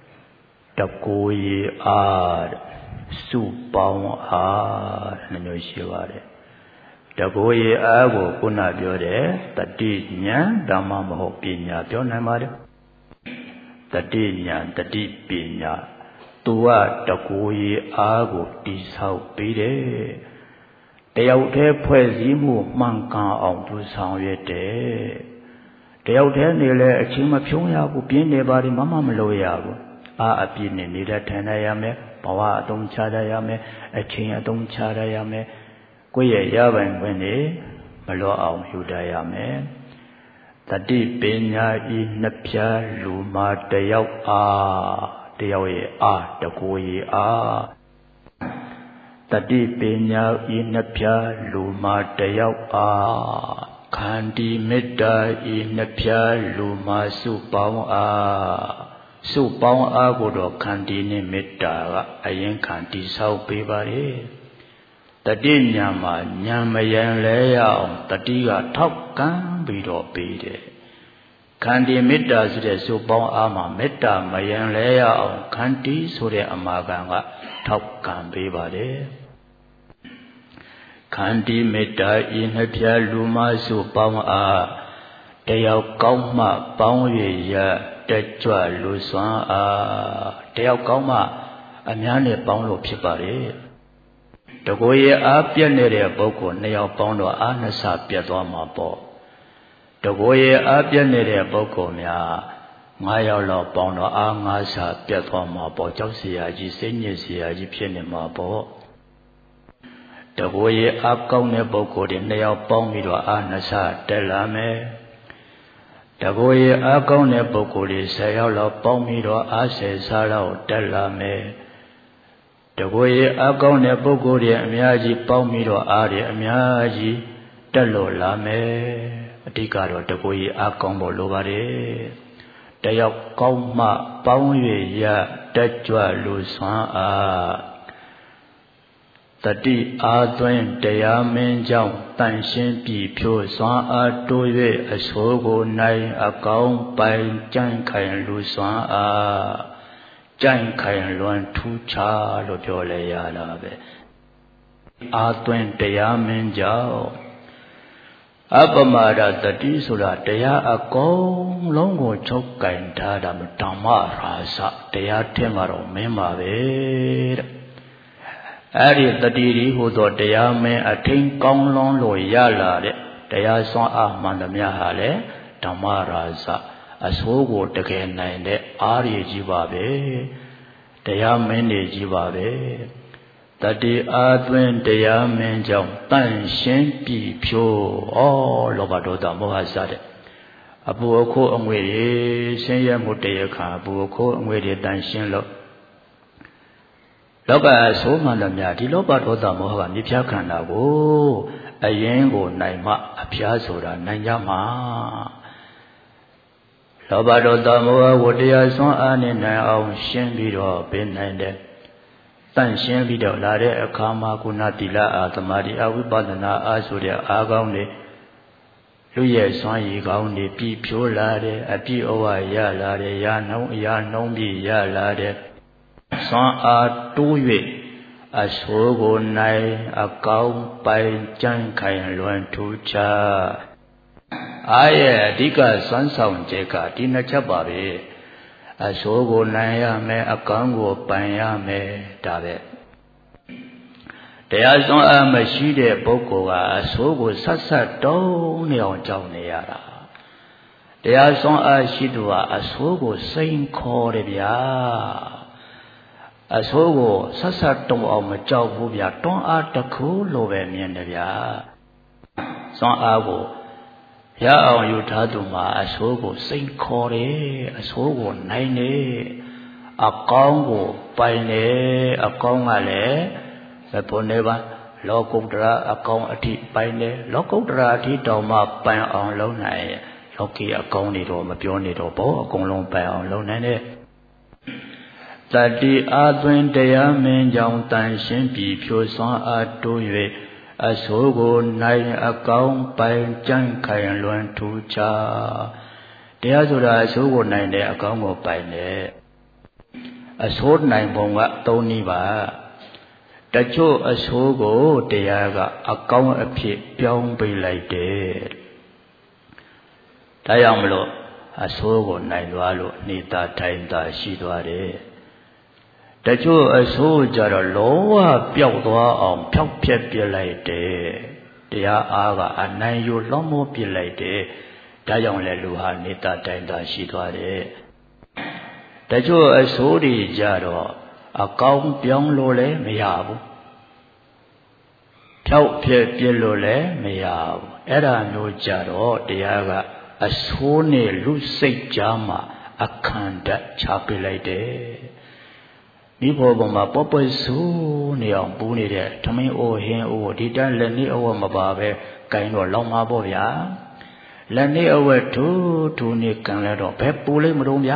Takoi Ad Su Pao Ad Namyoshivare တကူရေအားကိုခုနပြောတယ်တတိညာဓမ္မမဟုတ်ပညာပြောနိုင်ပါတယ်တတိညာတတိပညာသူကတကူရေအားကိုတိဆောက်ပေးတယ်တယောက်တည်းဖွဲ့စည်းမှုမှန်ကန်အောင်သူဆောင်ရွက်တယ်တယောက်တည်းနေလဲအချင်းမဖြုံးရဘူးပြင်းနေပါလိမမမလို့ရဘူးအာအပြည့်နဲ့နေတဲ့ထိုင်ရရမယ်ဘဝအသုံးချရရမယ်အချင်းအသုံးချရရမယ်ကိုယ့်ရဲ့ရပိုင်ခွင့်နေမလောအောင်ယူတတ်ရမယ်တတိပညာဤနှစ်ဖြာလူမာတယောက်အားတယောက်ရဲ့အားတကိုယ်ရဲ့အားတတိပညာဤနှစ်ဖြာလူမာတယောက်အားခန္တီမေတ္တာဤနှစ်ဖြာလူမာစုပေါင်းအားစုပေါင်းအားကိုတော့ခန္တီနဲ့မေတ္တာကအရင်ခန္တီဆောက်ပေးပါလေတတိညာမှာညာမယံလဲရအောင်တတိကထောက်ကံပြီးတော့ပေးတယ်ခန္တီမေတ္တာဆိုတဲ့စုပေါင်းအားမှာမေတ္တာမယံလဲရအောင်ခန္တီဆိုတဲ့အမာကံကထောက်ကံပေးပါတယ်ခန္တီမေတ္တာဤနှစ်ဖြာလူမစုပေါင်းအားတယောက်ကောင်းမှပေါင်း၍ရတက်ကြွလူစွမ်းအားတယောက်ကောင်းမှအများနဲ့ပေါင်းလို့ဖြစ်ပါတယ်တကိုယ်ရဲ့အားပြတ်နေတဲ့ပုဂ္ဂိုလ်နှစ်ယောက်ပေါင်းတော့အားနှစ်ဆပြတ်သွားမှာပေါ့တကိုယ်ရဲ့အားပြတ်နေတဲ့ပုဂ္ဂိုလ်များငါးယောက်လောက်ပေါင်းတော့အားငါးဆပြတ်သွားမှာပေါ့ကြောက်เสียကြီးစိတ်ညစ်เสียကြီးဖြစ်နေမှာပေါ့တကိုယ်ရဲ့အားကောင်းတဲ့ပုဂ္ဂိုလ်တွေနှစ်ယောက်ပေါင်းပြီးတော့အားနှစ်ဆတက်လာမယ်တကိုယ်ရဲ့အားကောင်းတဲ့ပုဂ္ဂိုလ်တွေဆယ်ယောက်လောက်ပေါင်းပြီးတော့အားဆယ်ဆလောက်တက်လာမယ်တကိုယ်ရဲ့အားကောင်းတဲ့ပုဂ္ဂိုလ်တွေအများကြီးပေါင်းပြီးတော့အားတွေအများကြီးတက်လို့လာမယ်အတိကတော့တကိုယ်ရဲ့အားကောင်းဖို့လိုပါတယ်တယောက်ကောင်းမှပေါင်း၍ရတက်ကြွလူစွမ်းအားတတိအားသွင်းတရားမင်းကြောင့်တန်ရှင်းပြီဖြိုးစွမ်းအားတိုး၍အစိုးကိုနိုင်အကောင်းပိုင်ကြံ့ခိုင်လူစွမ်းအားကြံ့ခိုင်လွန်ထူးခြားလို့ပြောလဲရတာပဲအားသွင်းတရားမင်းကြောင့်အပမဒတတိဆိုတာတရားအကုန်လုံးကိုချုပ်ကင်ထားတာဓမ္မရာဇတရားထင်မှာတော့မင်းပါပဲတဲ့အဲ့ဒီတတိရီဟူသောတရားမင်းအထင်ကောင်းလွန်လို့ရလာတဲ့တရားစွမ်းအားမှန်သမျှဟာလေဓမ္မရာဇအစိုးကိုတကယ်နိုင်တဲ့အားရကြီးပါပဲတရားမင်းတွေကြီးပါပဲတတိအားသွင်းတရားမင်းကြောင့်တန့်ရှင်းပြီဖြိုးဩလောဘဒေါသမောဟစတဲ့အပူအခိုးအငွေတွေဆင်းရဲမှုတရားခါအပူအခိုးအငွေတွေတန့်ရှင်းလို့လောကအဆိုးမှန်သမျှဒီလောဘဒေါသမောဟကမြစ်ဖြားခန္ဓာကိုအရင်ကိုနိုင်မှအဖျားဆိုတာနိုင်ကြမှာလောဘဒေါသမောဟကိုတရားစွမ်းအားနဲ့နိုင်အောင်ရှင်းပြီးတော့ပေးနိုင်တယ်တန့်ရှင်းပြီးတော့လာတဲ့အခါမှာကုဏတိလအာသမာဓိအဝိပဿနာအားဆိုတဲ့အားကောင်းတွေလူရဲ့စွမ်းရည်ကောင်းတွေပြီးဖြိုးလာတယ်အပြည့်အဝရလာတယ်ရာနှုံးအရာနှုံးပြီးရလာတယ်စွမ်းအားတိုး၍အဆိုးကိုနိုင်အကောင်းပိုင်ကြံ့ခိုင်လွန်ထူးခြားအားရဲ့အဓိကစွမ်းဆောင်ချက်ကဒီနှစ်ချက်ပါပဲအဆိုးကိုနိုင်ရမယ်အကောင်းကိုပိုင်ရမယ်ဒါပဲတရားစွမ်းအားမရှိတဲ့ပုဂ္ဂိုလ်ကအဆိုးကိုဆက်ဆက်တုံးနေအောင်ကြောက်နေရတာတရားစွမ်းအားရှိသူကအဆိုးကိုစိန်ခေါ်တယ်ဗျာအဆိုးကိုဆက်ဆက်တုံအောင်မကြောက်ဘူးဗျာတွန်းအားတစ်ခုလိုပဲမြင်တယ်ဗျာစွမ်းအားကိုရအောင်ယူထားသူမှာအဆိုးကိုစိန်ခေါ်တယ်အဆိုးကိုနိုင်တယ်အကောင်းကိုပိုင်တယ်အကောင်းကလည်းဘယ်ပေါ်နေပါလောကုတ္တရာအကောင်းအထိပိုင်တယ်လောကုတ္တရာအထိတောင်မှပိုင်အောင်လုပ်နိုင်လောကီအကောင်းတွေတော့မပြောနေတော့ဘောအကုန်လုံးပိုင်အောင်လုပ်နိုင်တယ်တတိအားသွင်းတရားမင်းကြောင့်တန်ရှင်းပြီဖြိုးစွမ်းအားတိုး၍အဆိုးကိုနိုင်အကောင်းပိုင်ကြံ့ခိုင်လွန်ထူးခြားတရားဆိုတာအဆိုးကိုနိုင်တယ်အကောင်းကိုပိုင်တယ်အဆိုးနိုင်ပုံကသုံးနည်းပါတချို့အဆိုးကိုတရားကအကောင်းအဖြစ်ပြောင်းပေးလိုက်တယ်ဒါကြောင့်မလို့အဆိုးကိုနိုင်သွားလို့နေတာထိုင်တာရှိသွားတယ်တချို့အဆိုးကြတော့လောဘပျောက်သွားအောင်ဖြောက်ဖြက်ပြလိုက်တယ်တရားအားကအနိုင်ယူလွှမ်းမိုးပြလိုက်တယ်ဒါကြောင့်လည်းလူဟာနေတာတိုင်တာရှိသွားတယ်တချို့အဆိုးတွေကြတော့အကောင်းပြောင်းလို့လည်းမရဘူးဖြောက်ပြက်ပြလို့လည်းမရဘူးအဲ့ဒါမျိုးကြတော့တရားကအဆိုးနဲ့လူစိတ်ကြားမှာအခန္ဓာချပေးလိုက်တယ်မိဖို့ပေါ်မှာပေါ်ပွဲဆူနေအောင်ပူနေတဲ့ထမင်းအိုဟင်းအိုဒီတန်းလက်နေအဝတ်မပါပဲဂိုင်းတော့လောက်မှာပေါ့ဗျာလက်နေအဝတ်ထူထူနေကန်လဲတော့ဘယ်ပူလိမ့်မလို့ဗျာ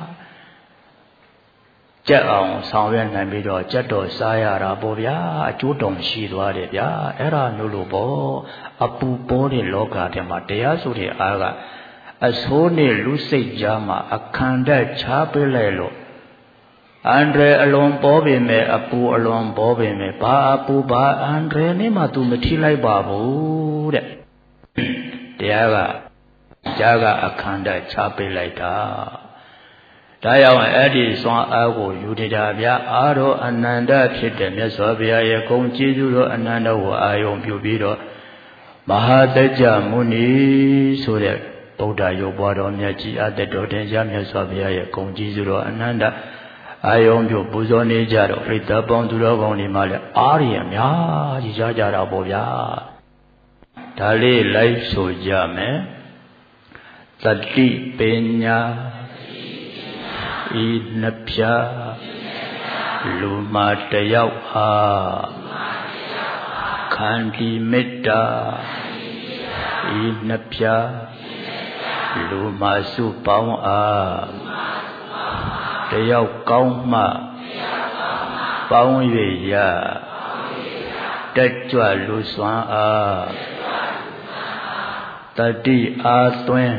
ကြက်အောင်ဆောင်ရွက်နိုင်ပြီးတော့ကြက်တော်စားရတာပေါ့ဗျာအကျိုးတော်ရှိသွားတယ်ဗျာအဲ့ဒါလို့လို့ပေါ့အပူပေါ်တဲ့လောကထဲမှာတရားဆိုတဲ့အားကအဆိုးနဲ့လူစိတ်ကြားမှာအခန္ဓာချပေးလိုက်လို့အန္တရာယ်အလွန်ပေါ်ပေမဲ့အပူအလွန်ပေါ်ပေမဲ့ဘာအပူဘာအန္တရာယ်နဲ့မှသူမထိလိုက်ပါဘူးတဲ့တရားကကြားကအခန္ဓာချပေးလိုက်တာဒါကြောင့်အဲ့ဒီစွမ်းအားကိုယူနေတာဗျာအားတော့အနန္တဖြစ်တဲ့မြတ်စွာဘုရားရဲ့ဂုဏ်ကျေးဇူးတော်အနန္တကိုအာယုံပြုပြီးတော့မဟာတကြ္ကြမုနီဆိုတဲ့ဗုဒ္ဓရုပ်ပွားတော်မြတ်ကြီးအတ္တတော်တင်ကြမြတ်စွာဘုရားရဲ့ဂုဏ်ကျေးဇူးတော်အနန္တအာယုံပြုပူဇော်နေကြတော့ပြိတ္တပေါင်းသူတော်ကောင်းတွေမှလည်းအားရအများကြီးကြကြတာပေါ့ဗျာဒါလေးလိုက်ဆိုကြမယ်သတိပညာဤနှပြလူမတယောက်ဟာခန္တီမေတ္တာဤနှပြလူမစုပေါင်းအားတယောက်ကောင်းမှပေါင်း၍ရတက်ကြွလူစွမ်းအားတတိအားသွင်း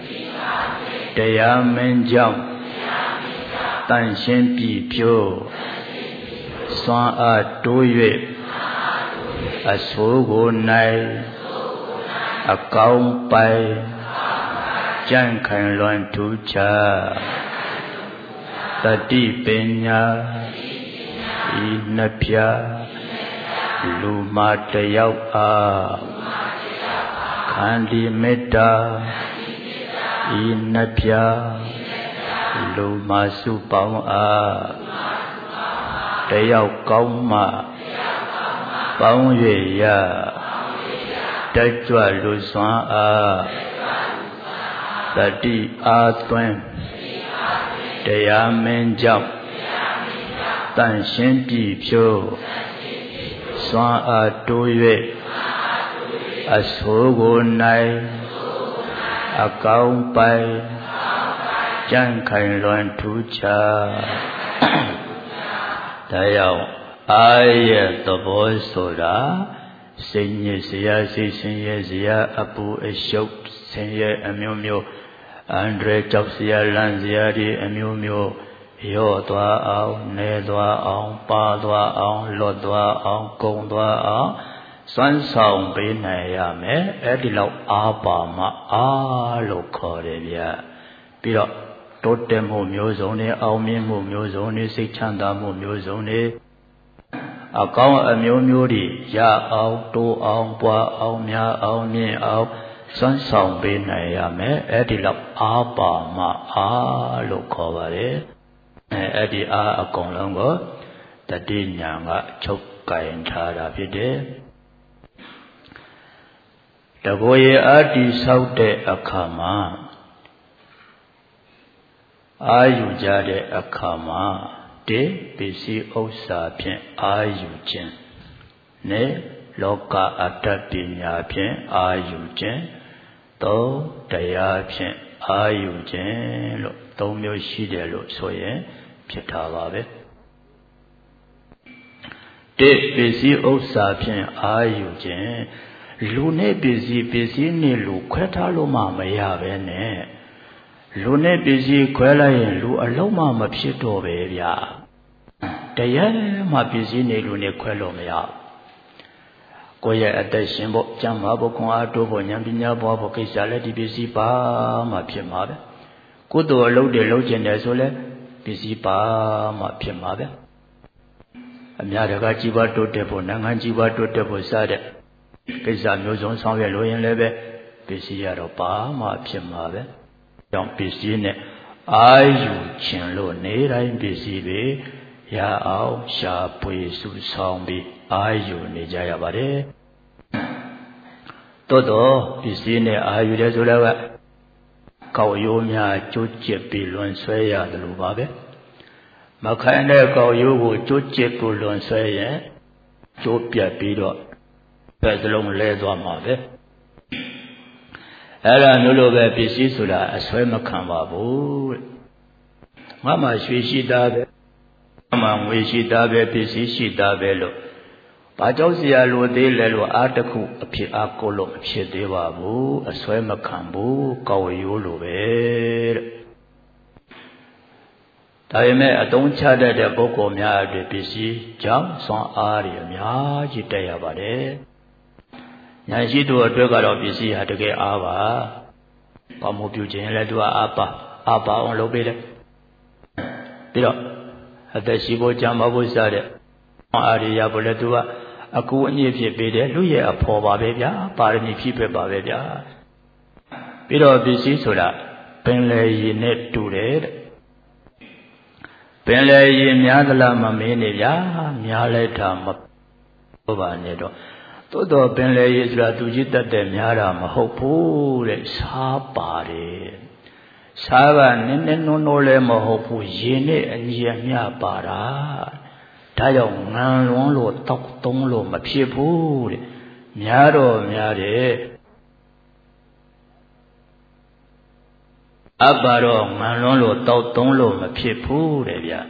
တရားမင်းကြောင့်တန်ရှင်းပြီဖြိုးစွမ်းအားတိုး၍အဆိုးကိုနိုင်အကောင်းပိုင်ကြံ့ခိုင်လွန်ထူးခြားတတိပညာဤနှပြလူမတယောက်အားခန္တီမေတ္တာဤနှပြလူမစုပေါင်းအားတယောက်ကောင်းမှပေါင်း၍ရတက်ကြွလူစွမ်းအားတတိအားသွင်းတရားမင်းကြောင့်တန်ရှင်းပြီဖြိုးစွမ်းအားတိုး၍အဆိုးကိုနိုင်အကောင်းပိုင်ကြံ့ခိုင်လွန်ထူးခြားဒါကြောင့်အာရဲ့သဘောဆိုတာစိတ်ညစ်စရာစိတ်ဆင်းရဲစရာအပူအရှုပ်ဆင်းရဲအမျိုးမျိုးအန္တရာယ်ကြောက်စရာလန့်စရာတွေအမျိုးမျိုးရော့သွားအောင်နေသွားအောင်ပါသွားအောင်လွတ်သွားအောင်ကုန်သွားအောင်စွမ်းဆောင်ပေးနိုင်ရမယ်အဲ့ဒီလောက်အားပါမှအားလို့ခေါ်တယ်ဗျာပြီးတော့တိုးတက်မှုမျိုးစုံနဲ့အောင်မြင်မှုမျိုးစုံနဲ့စိတ်ချမ်းသာမှုမျိုးစုံနဲ့အကောင်းအမျိုးမျိုးတွေရအောင်တိုးအောင်ပွားအောင်များအောင်မြင့်အောင်စွမ်းဆောင်ပေးနိုင်ရမယ်အဲ့ဒီလောက်အားပါမှအားလို့ခေါ်ပါတယ်အဲအဲ့ဒီအားအကုန်လုံးကိုတတိညာကချုပ်ကင်ထားတာဖြစ်တယ်တဘောရေအာတိဆောက်တဲ့အခါမှာအာယူကြတဲ့အခါမှာတေပစ္စည်းဥစ္စာဖြင့်အာယူခြင်းနဲ့လောကအတ္တပညာဖြင့်အာယူခြင်းသုံးတရားဖြင့်အာယူခြင်းလို့သုံးမျိုးရှိတယ်လို့ဆိုရင်ဖြစ်တာပါပဲတေပစ္စည်းဥစ္စာဖြင့်အာယူခြင်းလူနဲ့ပစ္စည်းပစ္စည်းနဲ့လူခွဲထားလို့မှမရပဲနဲ့လူနဲ့ပစ္စည်းခွဲလိုက်ရင်လူအလုံးမှမဖြစ်တော့ပဲဗျာတရားမှပစ္စည်းနေလို့နဲ့ခွဲလို့မရဘူးကိုယ့်ရဲ့အသက်ရှင်ဖို့ကျမ်းမာဖို့ခွန်အားတိုးဖို့ဉာဏ်ပညာပွားဖို့ကိစ္စလည်းဒီပစ္စည်းပါမှဖြစ်မှာပဲကုသိုလ်အလုပ်တွေလုပ်ကျင်တယ်ဆိုလဲပစ္စည်းပါမှဖြစ်မှာပဲအများတကာကြီးပွားတိုးတက်ဖို့နိုင်ငံကြီးပွားတိုးတက်ဖို့စတဲ့ကိစ္စမျိုးစုံဆောင်ရွက်လို့ရင်လည်းပဲပစ္စည်းရတော့ပါမှဖြစ်မှာပဲကြောင့်ပစ္စည်းနဲ့အာယူခြင်းလို့နေတိုင်းပစ္စည်းတွေရအောင်ရှားပွေစုဆောင်ပြီးအာယူနေကြရပါတယ်တိုးတော့ပစ္စည်းနဲ့အာယူတယ်ဆိုတော့ကောက်ရိုးများကြိုးကျစ်ပြီးလွန်ဆွဲရတယ်လို့ပါပဲမခိုင်တဲ့ကောက်ရိုးကိုကြိုးကျစ်ကိုလွန်ဆွဲရင်ကျိုးပြတ်ပြီးတော့ဘယ်စလုံးလဲသွားမှာပဲအဲ့ဒါမျိုးလိုပဲပစ္စည်းဆိုတာအဆွဲမခံပါဘူးငါမှရွှေရှိတာပဲငါမှငွေရှိတာပဲပစ္စည်းရှိတာပဲလို့ဘာကြောင့်เสียလို့သေးလဲလို့အားတစ်ခုအဖြစ်အားကိုလို့မဖြစ်သေးပါဘူးအဆွဲမခံဘူးကောက်ရိုးလိုပဲတဲ့ဒါပေမဲ့အတုံးချတတ်တဲ့ပုဂ္ဂိုလ်များအတွက်ပစ္စည်းကြောင့်စွမ်းအားတွေအများကြီးတက်ရပါတယ်ဉာဏ်ရှိသူအတွက်ကတော့ပစ္စည်းဟာတကယ်အားပါဘာမို့ပြုခြင်းလဲသူကအားပါအားပါအောင်လုပ်ပေးတယ်ပြီးတော့အသက်ရှိဖို့ကြံမဖို့စတဲ့အားရရဖို့လဲသူကအကူအညီဖြစ်ပေးတယ်လူရဲ့အဖော်ပါပဲဗျာပါရမီဖြည့်ဖြစ်ပါပဲဗျာပြီးတော့ပစ္စည်းဆိုတာပင်လေရည်နဲ့တူတယ်တဲ့ပင်လေရည်များသလားမမင်းနေဗျာများလိုက်တာမဟုတ်ပါနဲ့တော့တိုးတော့ပင်လေရည်ဆိုတာသူကြီးတတ်တဲ့များတာမဟုတ်ဘူးတဲ့စားပါတယ်စားကနည်းနည်းနိုးနိုးလည်းမဟုတ်ဘူးရေနဲ့အညီအမျှပါတာဒါကြောင့်ငံလွန်းလို့တောက်သုံးလို့မဖြစ်ဘူးတဲ့များတော့များတယ်အပ်ပါတော့ငံလွန်းလို့တောက်သုံးလို့မဖြစ်ဘူးတဲ့ဗျ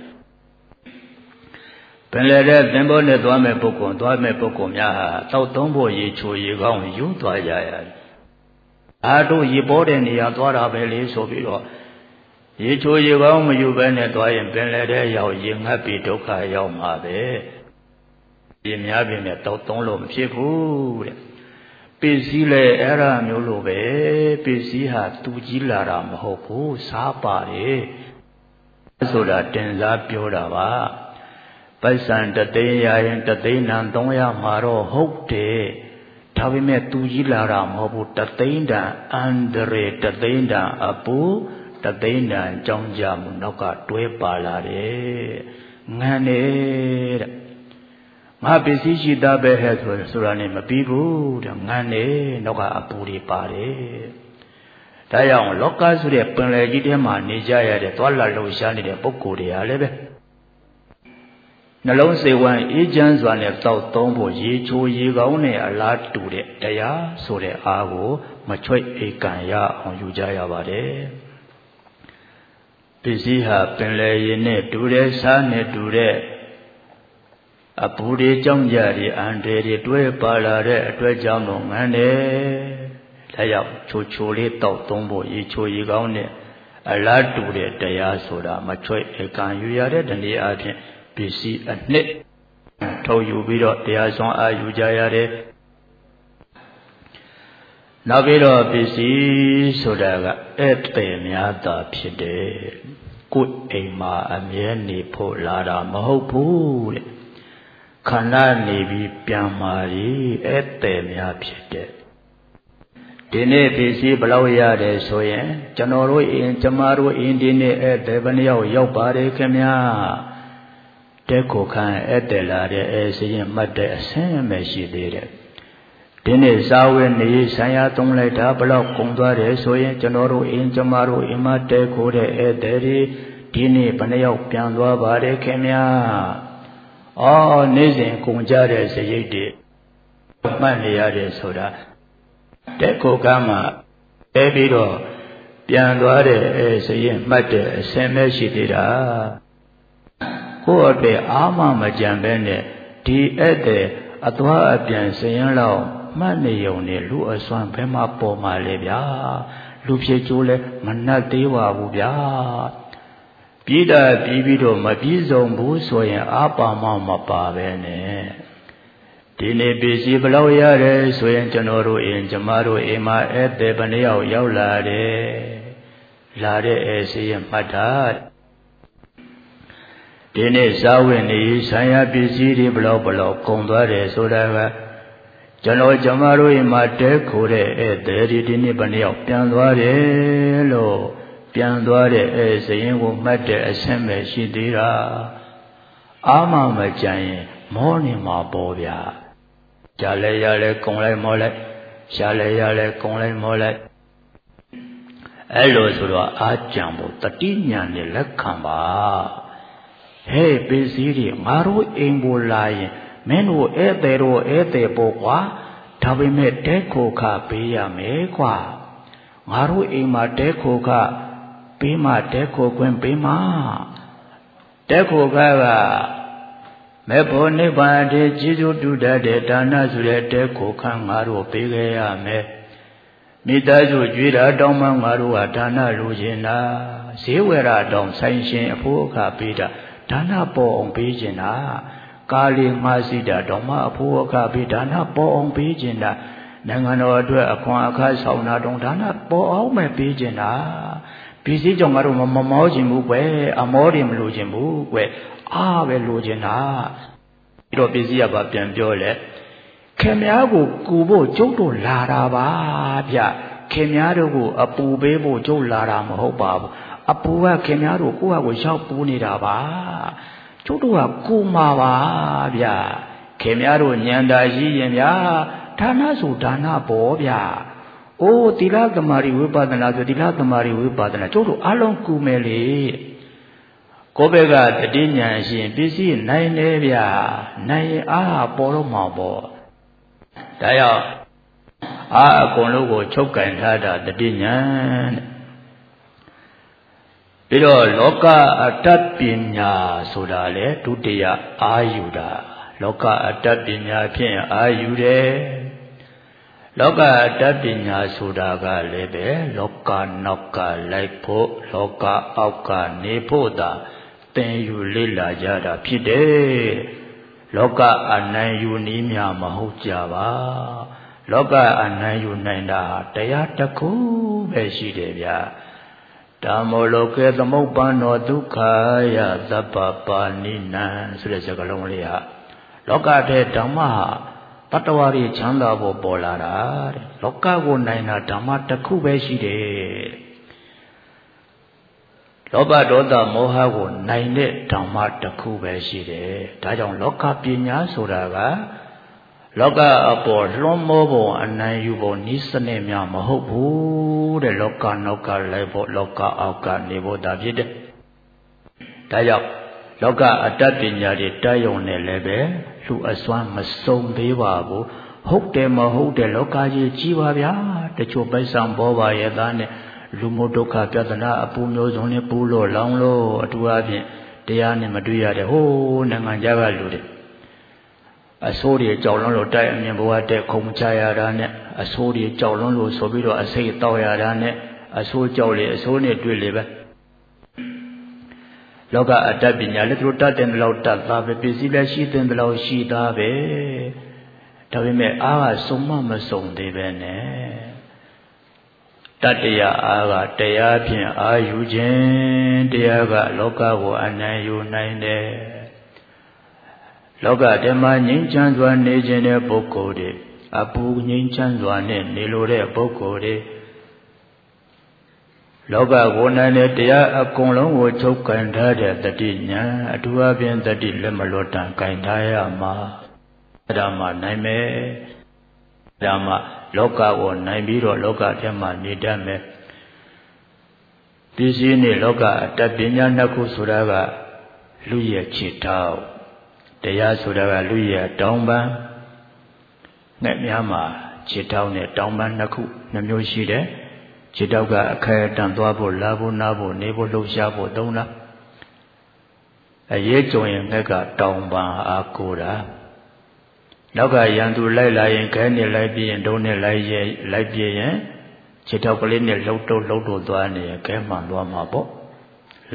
ပင်လေတဲ့သင်္ဘောနဲ့သွားမဲ့ပုဂ္ဂိုလ်သွားမဲ့ပုဂ္ဂိုလ်များဟာတောက်သုံးဖို့ရေချိုရေကောင်းယူသွားကြရတယ်အားတို့ရေပေါ်တဲ့နေရာသွားတာပဲလေဆိုပြီးတော့ရေချိုရေကောင်းမယူဘဲနဲ့သွားရင်ပင်လေတဲ့ရောက်ရေငတ်ပြီးဒုက္ခရောက်မှာပဲရေများပြင်နဲ့တောက်သုံးလို့မဖြစ်ဘူးတဲ့ပစ္စည်းလေအဲ့ဒါမျိုးလိုပဲပစ္စည်းဟာသူကြီးလာတာမဟုတ်ဘူးစားပါတယ်ဆိုတာတင်စားပြောတာပါပိုက်ဆံတသိန်းရရင်တသိန်းနံသုံးရမှာတော့ဟုတ်တယ်ဒါပေမဲ့သူကြီးလာတာမဟုတ်ဘူးတသိန်းတန်အန္တရေတသိန်းတန်အပူတသိန်းတန်ကြောင်းကြမှုနောက်ကတွဲပါလာတယ်ငံနေတဲ့ငါပစ္စည်းရှိတာပဲဟဲ့ဆိုဆိုတာနဲ့မပြီးဘူးတဲ့ငံနေနောက်ကအပူတွေပါတယ်ဒါကြောင့်လောကဆိုတဲ့ပင်လယ်ကြီးထဲမှာနေကြရတဲ့သွားလာလှုပ်ရှားနေတဲ့ပုဂ္ဂိုလ်တွေဟာလည်းပဲနှလုံးစိတ်ဝမ်းအေးချမ်းစွာနဲ့တောက်သုံးဖို့ရေချိုရေကောင်းနဲ့အလားတူတဲ့တရားဆိုတဲ့အားကိုမချွတ်ဧကံရအောင်ယူကြရပါတယ်ပစ္စည်းဟာပင်လေရေနဲ့တူတဲ့စားနဲ့တူတဲ့အပူတွေကြောင့်ကြတဲ့အန္တရာယ်တွေတွဲပါလာတဲ့အတွက်ကြောင့်တော့ငန်းတယ်ဒါကြောင့်ချိုချိုလေးတောက်သုံးဖို့ရေချိုရေကောင်းနဲ့အလားတူတဲ့တရားဆိုတာမချွတ်ဧကံယူရတဲ့တနည်းအားဖြင့်ပစ္စည်းအနှစ်ထုတ်ယူပြီးတော့တရားစွမ်းအားယူကြရတယ်နောက်ပြီးတော့ပစ္စည်းဆိုတာကဧည့်သည်များသာဖြစ်တယ်ကိုယ်အိမ်မှာအမြဲနေဖို့လာတာမဟုတ်ဘူးတဲ့ခန္ဓာနေပြီးပြန်မာရီဧည့်သည်များဖြစ်တယ်ဒီနေ့ပစ္စည်းဘလောက်ရတယ်ဆိုရင်ကျွန်တော်တို့အင်းကျမတို့အင်းဒီနေ့ဧည့်သည်ဘယ်နှယောက်ရောက်ပါတယ်ခင်ဗျာတဲ့ကိုခံဧည့်သည်လာတဲ့အဲစရင်မှတ်တဲ့အဆင်းပဲရှိသေးတယ်ဒီနေ့စာဝတ်နေဆံရသုံးလိုက်တာဘလောက်ကုန်သွားတယ်ဆိုရင်ကျွန်တော်တို့အင်းကျမတို့အင်းမတဲခိုးတဲ့ဧည့်သည်တွေဒီနေ့ဘယ်နှယောက်ပြန်သွားပါတယ်ခင်ဗျာအော်နေ့စဉ်ကုန်ကြတဲ့စရိတ်တွေမှတ်နေရတယ်ဆိုတာတဲ့ကိုကမှတဲပြီးတော့ပြန်သွားတဲ့အဲစရင်မှတ်တဲ့အဆင်းပဲရှိသေးတာကိုယ့်အတွက်အာမမကြံပဲနဲ့ဒီဧည့်သည်အသွားအပြန်စရင်လောက်မှတ်နေုံနဲ့လူအစွမ်းဘယ်မှာပေါ်မှာလဲဗျာလူဖြစ်ကျိုးလဲမနှက်သေးပါဘူးဗျာပြည်တာပြီးပြီးတော့မပြည့်စုံဘူးဆိုရင်အာပါမမပါပဲနဲ့ဒီနေ့ပစ္စည်းဘလောက်ရတယ်ဆိုရင်ကျွန်တော်တို့အင်းကျမတို့အိမ်မှာဧည့်သည်ဘယ်နှယောက်ရောက်လာတယ်လာတဲ့အဲစီရင်မှတ်တာဒီနေ့ဇာဝင်နေဆိုင်ရာပစ္စည်းတွေဘလောက်ဘလောက်ကုန်သွားတယ်ဆိုတာကကျွန်တော်ကျမတို့အိမ်မှာတဲခိုတဲ့ဧည့်သည်ဒီဒီနေ့ဘယ်နှယောက်ပြန်သွားတယ်လို့ပြန်သွားတဲ့အဲစရင်ကိုမှတ်တဲ့အဆင့်ပဲရှိသေးတာအာမမကြံရင်မောနေမှာပေါ်ဗျာရှားလဲရလဲကုံလိုက်မောလိုက်ရှားလဲရလဲကုံလိုက်မောလိုက်အဲ့လိုဆိုတော့အာကြံဖို့တတိညာနဲ့လက်ခံပါဟဲ့ပစ္စည်းတွေငါတို့အိမ်ပေါ်လာရင်မင်းတို့ဧည့်သည်တို့ဧည့်သည်ပေါ့ကွာဒါပေမဲ့တဲခိုခပေးရမယ်ကွာငါတို့အိမ်မှာတဲခိုခပေးမှတဲခိုခွင့်ပေးမှတဲခိုခကမေဖို့နိဗ္ဗာန်တည်းကျေးဇူးတူတတ်တဲ့ဒါနဆိုတဲ့တဲခိုခငါတို့ပေးခဲ့ရမယ်မိသားစုကြွေးတာတောင်းမှငါတို့ကဒါနလိုချင်တာဈေးဝယ်တာတောင်းဆိုင်ရှင်အဖို့အခပေးတာဒါနပေါ်အောင်ပေးချင်တာကာလီငှားစီတာတောင်းမှအဖို့အခပေးဒါနပေါ်အောင်ပေးချင်တာနိုင်ငံတော်အတွက်အခွန်အခါဆောင်တာတောင်းဒါနပေါ်အောင်ပဲပေးချင်တာပစ္စည်းကြောင့်ငါတို့မမောချင်ဘူးကွယ်အမောတွေမလိုချင်ဘူးကွယ်အားပဲလိုချင်တာဒီတော့ပစ္စည်းကပါပြန်ပြောလဲခင်များကိုကူဖို့ကျုပ်တို့လာတာပါဗျခင်များတို့ကိုအပူပေးဖို့ကျုပ်လာတာမဟုတ်ပါဘူးအပူကခင်များတို့ကိုယ့်ဟာကိုရောက်ပူနေတာပါကျုပ်တို့ကကူမှာပါဗျခင်များတို့ညံတာရှိရင်ဗျာဒါနဆိုဒါနပေါ်ဗျအိုးသီလသမารိဝိပဿနာဆိုသီလသမารိဝိပဿနာကျုပ်တို့အလုံးကူမယ်လေကိုယ့်ဘက်ကတတိညာရှင်ပစ္စည်းနိုင်တယ်ဗျနိုင်ရင်အားပေါ်တော့မှာပေါ့ဒါကြောင့်အာအကုန်လုံးကိုချုပ်ကင်ထားတာတတိညာပြီးတော့လောကအတ္တပညာဆိုတာလေဒုတိယအာယူတာလောကအတ္တပညာဖြင့်အာယူတယ်လောကအတ္တပညာဆိုတာကလည်းပဲလောကနောက်ကလိုက်ဖို့လောကအောက်ကနေဖို့သာသင်ယူလေ့လာကြတာဖြစ်တယ်လောကအနိုင်ယူနည်းများမဟုတ်ကြပါလောကအနိုင်ယူနိုင်တာတရားတစ်ခုပဲရှိတယ်ဗျာဓမ္မောလောကေသမုပ္ပန္နောဒုက္ခယသဗ္ဗပါဏိနံဆိုတဲ့စကားလုံးလေးဟာလောကတဲ့ဓမ္မဟာတတ္တဝါတွေချမ်းသာဖို့ပေါ်လာတာတဲ့လောကကိုနိုင်တာဓမ္မတစ်ခုပဲရှိတယ်လောဘဒေါသမောဟကိုနိုင်တဲ့ဓမ္မတစ်ခုပဲရှိတယ်ဒါကြောင့်လောကပညာဆိုတာကလောကအပေါ်လွန်မောဖို့အနိုင်ယူဖို့ဤစနစ်များမဟုတ်ဘူးတဲ့လောကနောက်ကလိုက်ဖို့လောကအောက်ကနေဖို့ဒါဖြစ်တယ်ဒါကြောင့်လောကအတ္တပညာတွေတတ်ယုံနေလည်းပဲလူအစွမ်းမစုံသေးပါဘူးဟုတ်တယ်မဟုတ်တယ်လောကကြီးကြီးပါဗျာတချို့ပိုက်ဆံပေါ်ပါရဲ့သားနဲ့လူမို့ဒုက္ခပြဿနာအပူမျိုးစုံနဲ့ပူလို့လောင်လို့အထူးအဖြင့်တရားနဲ့မတွေ့ရတဲ့ဟိုးနိုင်ငံခြားကလူတွေအဆိုးတွေကြောက်လွန်းလို့တိုက်အမြင်ဘဝတဲ့ခုံချရတာနဲ့အဆိုးတွေကြောက်လွန်းလို့ဆိုပြီးတော့အစိတ်တောက်ရတာနဲ့အဆိုးကြောက်လေအဆိုးနဲ့တွေ့လေပဲလောကအတ္တပညာလည်းသူတို့တတ်တယ်လို့တတ်သားပဲပစ္စည်းလည်းရှိတယ်လို့ရှိသားပဲဒါပေမဲ့အားကစုံမမစုံသေးပဲနဲ့တတ္တယအားကတရားဖြင့်အာယူခြင်းတရားကလောကကိုအနိုင်ယူနိုင်တယ်လောကဓမ္မငြိမ်းချမ်းစွာနေခြင်းတဲ့ပုဂ္ဂိုလ်တွေအပူငြိမ်းချမ်းစွာနဲ့နေလိုတဲ့ပုဂ္ဂိုလ်တွေလောကကိုနိုင်တဲ့တရားအကုန်လုံးကိုချုပ်ကင်ထားတဲ့တတိညာအထူးအဖြင့်တတိလက်မလွတ်တန်ကင်ထားရမှာဒါမှနိုင်မယ်ဒါမှလောကကိုနိုင်ပြီးတော့လောကထဲမှာနေတတ်မယ်ပစ္စည်းနဲ့လောကအတ္တပညာနှစ်ခုဆိုတာကလူရဲ့ခြေထောက်တရားဆိုတာကလူရဲ့တောင်းပန်းနဲ့များမှာခြေထောက်နဲ့တောင်းပန်းနှစ်ခုနှမျိုးရှိတယ်ခြေထောက်ကအခဲတန်သွားဖို့လာဖို့နားဖို့နေဖို့လှုပ်ရှားဖို့သုံးတာအရေးကြုံရင်ငှက်ကတောင်းပန်းအားကိုးတာနောက်ကရန်သူလိုက်လာရင်ခဲနဲ့လိုက်ပြရင်ဒုံးနဲ့လိုက်ရဲလိုက်ပြရင်ခြေထောက်ကလေးနဲ့လှုပ်တော့လှုပ်တော့သွားနေရင်ခဲမှန်သွားမှာပေါ့လိုက်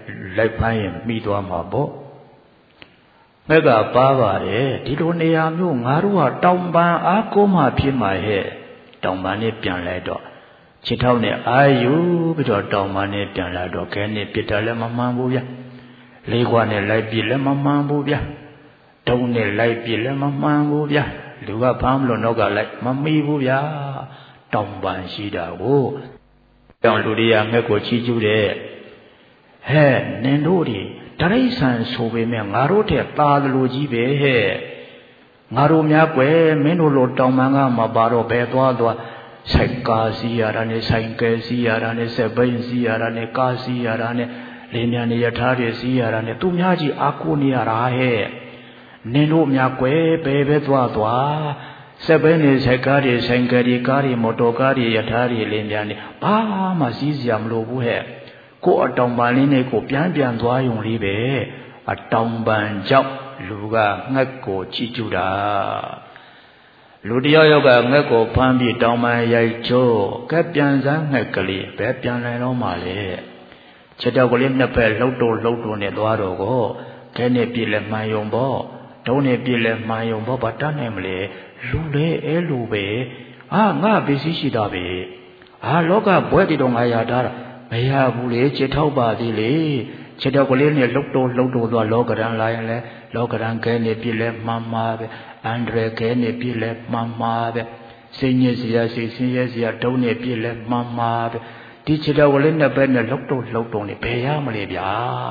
လိုက်ဖိုင်းရင်မိသွားမှာပေါ့ငှက်ကပါပါတယ်ဒီလိုနေရာမျိုးငါတို့ကတောင်ပန်အားကိုးမှဖြစ်မှာဟဲ့တောင်ပန်နဲ့ပြန်လိုက်တော့ခြေထောက်နဲ့အာယူပြီးတော့တောင်ပန်နဲ့ပြန်လာတော့ခဲနဲ့ပြစ်တာလည်းမမှန်ဘူးဗျလေးခွနဲ့လိုက်ပြစ်လည်းမမှန်ဘူးဗျတုံးနဲ့လိုက်ပြစ်လည်းမမှန်ဘူးဗျလူကဖမ်းမလို့နောက်ကလိုက်မမီဘူးဗျာတောင်ပန်ရှိတာကိုတောင်လူတွေကငှက်ကိုချီးကျူးတယ်ဟဲ့နင်တို့တွေတရိษံဆိုပေမဲ့ငါတို့တဲ့ตาလိုကြီးပဲဟဲ့ငါတို့များကွယ်မင်းတို့လိုတောင်ပန်ကမပါတော့ဘယ်သွားသွားဆိုင်ကားစီးရတာနဲ့ဆိုင်ကဲစီးရတာနဲ့စက်ဘိန်းစီးရတာနဲ့ကားစီးရတာနဲ့လင်းမြန်နေရထားတွေစီးရတာနဲ့သူများကြီးအာကိုနေရတာဟဲ့နင်တို့များကွယ်ဘယ်ပဲသွားသွားစက်ဘိန်းနေဆိုင်ကားတွေဆိုင်ကဲတွေကားတွေမော်တော်ကားတွေရထားတွေလင်းမြန်နေဘာမှစီးစရာမလိုဘူးဟဲ့ကိုအတောင်ပန်လေးနဲ့ကိုပြန်ပြန်သွားယုံလေးပဲအတောင်ပန်ကြောင့်လူကငှက်ကိုချီးကျူးတာလူတယောက်ယောက်ကငှက်ကိုဖမ်းပြီးတောင်ပန်ရိုက်ချိုးကဲပြန်စမ်းငှက်ကလေးပဲပြန်နိုင်တော့မှလေချက်တော့ကလေးနှစ်ဖက်လှုပ်တော့လှုပ်တော့နဲ့သွားတော့ကိုခဲနဲ့ပြည့်လဲမှန်ယုံပေါ့ဒုံးနဲ့ပြည့်လဲမှန်ယုံပေါ့ဘာတတ်နိုင်မလဲလူလေအဲလူပဲအာငါပစ္စည်းရှိတာပဲအာလောကဘွဲတီတော့ငါရထားတာမရဘူးလေချက်ထောက်ပါသေးလေချက်တော့ကလေးနဲ့လှုပ်တော့လှုပ်တော့သွားလောကရန်လာရင်လဲလောကရန်ခဲနဲ့ပြည့်လဲမှန်မှာပဲအန္တရာယ်ခဲနဲ့ပြည့်လဲမှန်မှာပဲစိတ်ညစ်စရာစိတ်ဆင်းရဲစရာဒုံးနဲ့ပြည့်လဲမှန်မှာပဲဒီချက်တော့ကလေးနဲ့ပဲနဲ့လှုပ်တော့လှုပ်တော့နေဘယ်ရမလဲဗျာ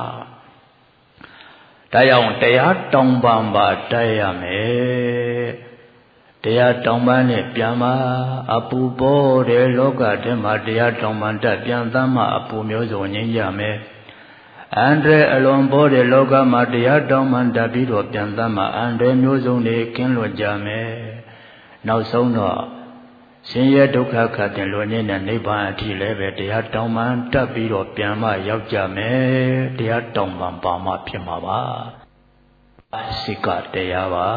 တရားအောင်တရားတောင်းပန်ပါတိုက်ရမယ်တရားတောင်းပန်နဲ့ပြန်ပါအပူပေါ်တဲ့လောကထဲမှာတရားတောင်းပန်တတ်ပြန်သမ်းမှအပူမျိုးစုံငြိမ်းကြမယ်အန္တရာယ်အလွန်ပေါ်တဲ့လောကမှာတရားတောင်းပန်တတ်ပြီးတော့ပြန်သမ်းမှအန္တရာယ်မျိုးစုံတွေကင်းလွတ်ကြမယ်နောက်ဆုံးတော့ဆင်းရဲဒုက္ခခတ်တဲ့လွန်နေတဲ့နိဗ္ဗာန်အထိလည်းပဲတရားတောင်းပန်တတ်ပြီးတော့ပြန်မှရောက်ကြမယ်တရားတောင်းပန်ပါမှဖြစ်မှာပါစိတ်ကတရားပါ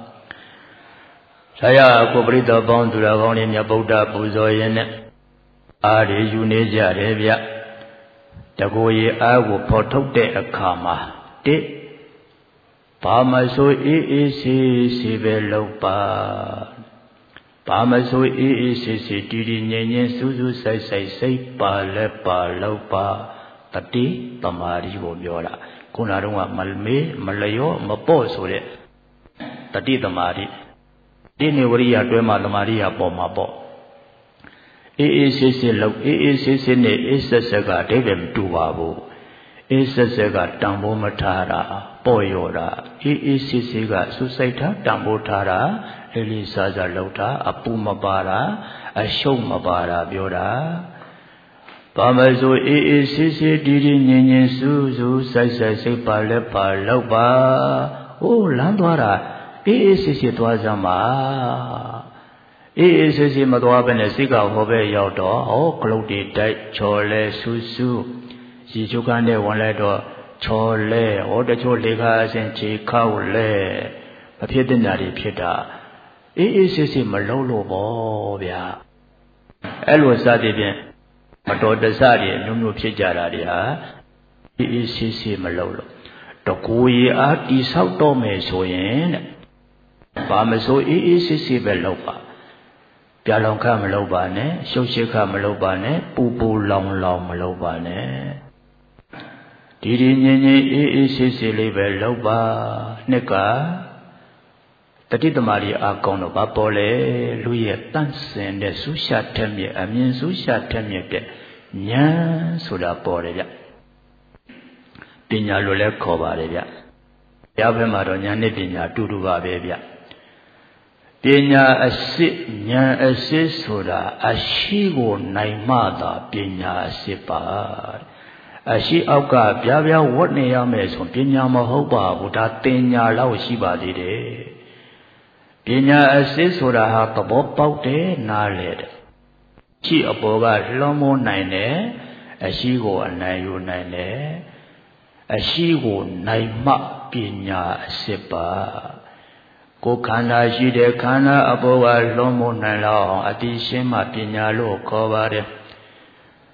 ဆရာကိုပရိသတ်ပေါင်းသူတော်ကောင်းတွေမြတ်ဗုဒ္ဓပူဇော်ရင်နဲ့အားရယူနေကြတယ်ဗျတကိုယ်ရအားကိုဖော်ထုတ်တဲ့အခါမှာတိဘာမဆိုအေးအေးဆေးဆေးပဲလုပ်ပါဘာမဆိုအေးအေးဆေးဆေးတည်တည်ငြိမ်ငြိမ်စူးစူးဆိုင်ဆိုင်စိတ်ပါလက်ပါလုပ်ပါတတိတမာရီကိုပြောတာခုနကတော့မမေးမလျောမပေါ့ဆိုတဲ့တတိတမာရီဒီနေဝရိယတွဲမှာတမာရိယပေါ်မှာပေါ့အေးအေးဆေးဆေးလောက်အေးအေးဆေးဆေးနဲ့အေးဆက်ဆက်ကအဓိပ္ပာယ်မတူပါဘူးအေးဆက်ဆက်ကတန်ဖိုးမထားတာပေါ့ရောတာအေးအေးဆေးဆေးကစူးစိုက်တာတန်ဖိုးထားတာလေးလေးစားစားလောက်တာအပူမပါတာအရှုံးမပါတာပြောတာဘာမဆိုအေးအေးဆေးဆေးဒီဒီငြင်ငြင်စူးစူးစိုက်စိုက်စိတ်ပါလက်ပါလောက်ပါဟိုးလမ်းသွားတာအေးအေးဆေးဆေးသွားစမ်းပါအေးအေးဆေးဆေးမသွားဘဲနဲ့စိတ်ကဟောပဲရောက်တော့ဟောကလုတ်တွေတိုက်ချော်လဲဆူဆူရေချိုးကန်းနဲ့ဝင်လိုက်တော့ချော်လဲဟောတချို့လေခါအစဉ်ခြေခောက်လဲမဖြစ်တဲ့ညာတွေဖြစ်တာအေးအေးဆေးဆေးမလုံးလို့ပေါ့ဗျာအဲ့လိုစသည်ဖြင့်မတော်တဆတွေအမျိုးမျိုးဖြစ်ကြတာတွေဟာအေးအေးဆေးဆေးမလုံးလို့တကူရီအားတိဆောက်တော့မယ်ဆိုရင်တဲ့ဘာမဆိုအေးအေးဆေးဆေးပဲလုပ်ပါပြလောင်ခမလုပ်ပါနဲ့ရှုပ်ရှစ်ခမလုပ်ပါနဲ့ပူပူလောင်လောင်မလုပ်ပါနဲ့ဒီဒီငြင်းငြင်းအေးအေးဆေးဆေးလေးပဲလုပ်ပါနှစ်ကတတိတမာရီအာကောင်းတော့ဘာပေါ်လဲလူရဲ့တန့်စင်တဲ့ဆူးရှာထက်မြက်အမြင်ဆူးရှာထက်မြက်တဲ့ဉာဏ်ဆိုတာပေါ်တယ်ဗျပညာလိုလဲခေါ်ပါတယ်ဗျဘုရားဘက်မှာတော့ဉာဏ်နဲ့ပညာတူတူပါပဲဗျပညာအစစ်ဉာဏ်အစစ်ဆိုတာအရှိကိုနိုင်မှသာပညာအစစ်ပါအရှိအောက်ကပြားပြားဝတ်နေရမယ်ဆိုပညာမဟုတ်ပါဘူးဒါတင်ညာလောက်ရှိပါသေးတယ်ပညာအစစ်ဆိုတာဟာသဘောပေါက်တယ်နားလေတယ်ရှိအပေါ်ကလွှမ်းမိုးနိုင်တယ်အရှိကိုအနိုင်ယူနိုင်တယ်အရှိကိုနိုင်မှပညာအစစ်ပါကိုယ်ခန္ဓာရှိတဲ့ခန္ဓာအပေါ်ကလွှမ်းမိုးနိုင်လောက်အောင်အတိရှင်းမှပညာလို့ခေါ်ပါတယ်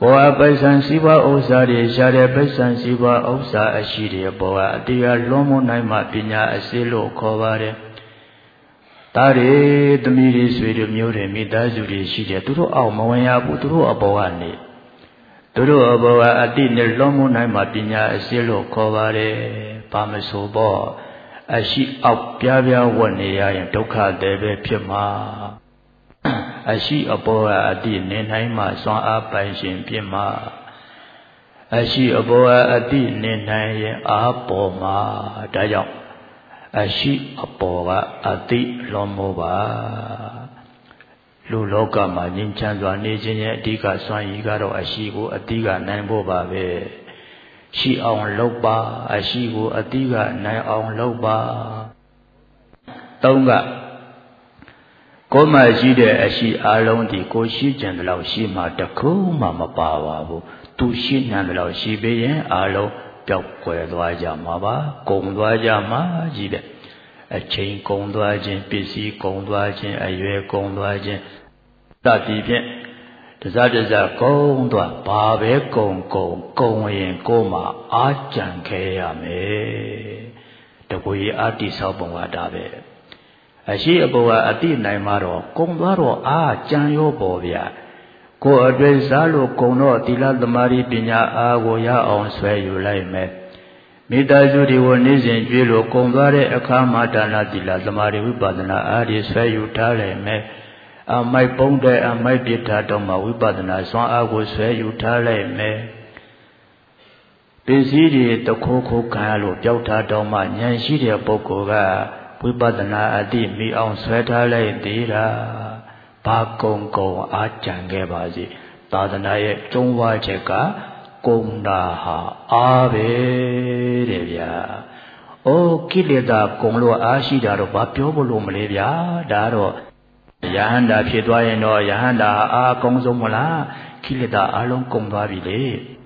ကိုယ်အပိဿံစီးပွားဥစ္စာတွေရှားတဲ့ပိဿံစီးပွားဥစ္စာအရှိတွေပေါ်ကအတိအလွန်မနိုင်မှပညာအစစ်လို့ခေါ်ပါတယ်။ဒါတွေသမီးတွေဆွေတွေမျိုးတွေမိသားစုတွေရှိတယ်သူတို့အောက်မဝင်ရဘူးသူတို့အပေါ်ကနေသူတို့အပေါ်ကအတိနဲ့လွန်မနိုင်မှပညာအစစ်လို့ခေါ်ပါတယ်။ဘာမဆိုပေါ့အရှိအောက်ပြားပြားဝတ်နေရရင်ဒုက္ခတွေပဲဖြစ်မှာအရှိအပေါ်ကအတိနေနိုင်မှစွမ်းအားပိုင်ရှင်ဖြစ်မှာအရှိအပေါ်ကအတိနေနိုင်ရင်အားပေါ်မှာဒါကြောင့်အရှိအပေါ်ကအတိလွန်မိုးပါလူလောကမှာငြိမ်းချမ်းစွာနေခြင်းရဲ့အဓိကစွမ်းရည်ကတော့အရှိကိုအတိကနိုင်ဖို့ပါပဲရှိအောင်လုပ်ပါအရှိကိုအတိကနိုင်အောင်လုပ်ပါသုံးကကိုယ်မှရှိတဲ့အရှိအလုံးဒီကိုရှိကြံတယ်လို့ရှိမှတခုမှမပါပါဘူးသူရှိနေတယ်လို့ရှိပေရင်အလုံးပျောက်ကွယ်သွားကြမှာပါကုန်သွားကြမှာကြီးတဲ့အချိန်ကုန်သွားခြင်းပစ္စည်းကုန်သွားခြင်းအရွယ်ကုန်သွားခြင်းတတိဖြင့်တစားတစားကုန်သွားဘာပဲကုန်ကုန်ကုန်ရင်ကိုယ်မှအာကြံခဲ့ရမယ်တကွေအာတိဆောက်ပုံကဒါပဲအရှိအပေါ်ကအတိနိုင်မှာတော့ကုံသွားတော့အာကြံရောပေါ်ဗျာကိုယ်အတွေ့စားလို့ကုံတော့သီလသမာဓိပညာအားကိုရအောင်ဆွဲယူလိုက်မယ်မိသားစုတွေကိုနေ့စဉ်ကြွေးလို့ကုံသွားတဲ့အခါမှာဒါနသီလသမာဓိဝိပဿနာအားဖြင့်ဆွဲယူထားလိုက်မယ်အမိုက်ပုံးတဲ့အမိုက်ပြစ်ထားတော့မှဝိပဿနာစွမ်းအားကိုဆွဲယူထားလိုက်မယ်ပစ္စည်းတွေတခိုးခိုးခံရလို့ပျောက်ထားတော့မှဉာဏ်ရှိတဲ့ပုဂ္ဂိုလ်ကဝိပဿနာအတိမိအောင်ဆွဲထားလိုက်သေးတာဘာကုံကုံအားကြံခဲ့ပါစေသာသနာရဲ့ကျုံးဝါချက်ကကုံတာဟာအားပဲတဲ့ဗျာ။အိုးကိလေသာကုံလို့အားရှိတာတော့ဘာပြောဖို့လို့မလဲဗျာဒါတော့ယဟန္တာဖြစ်သွားရင်တော့ယဟန္တာအားကုံဆုံးမလားကိလေသာအလုံးကုံသွားပြီလေ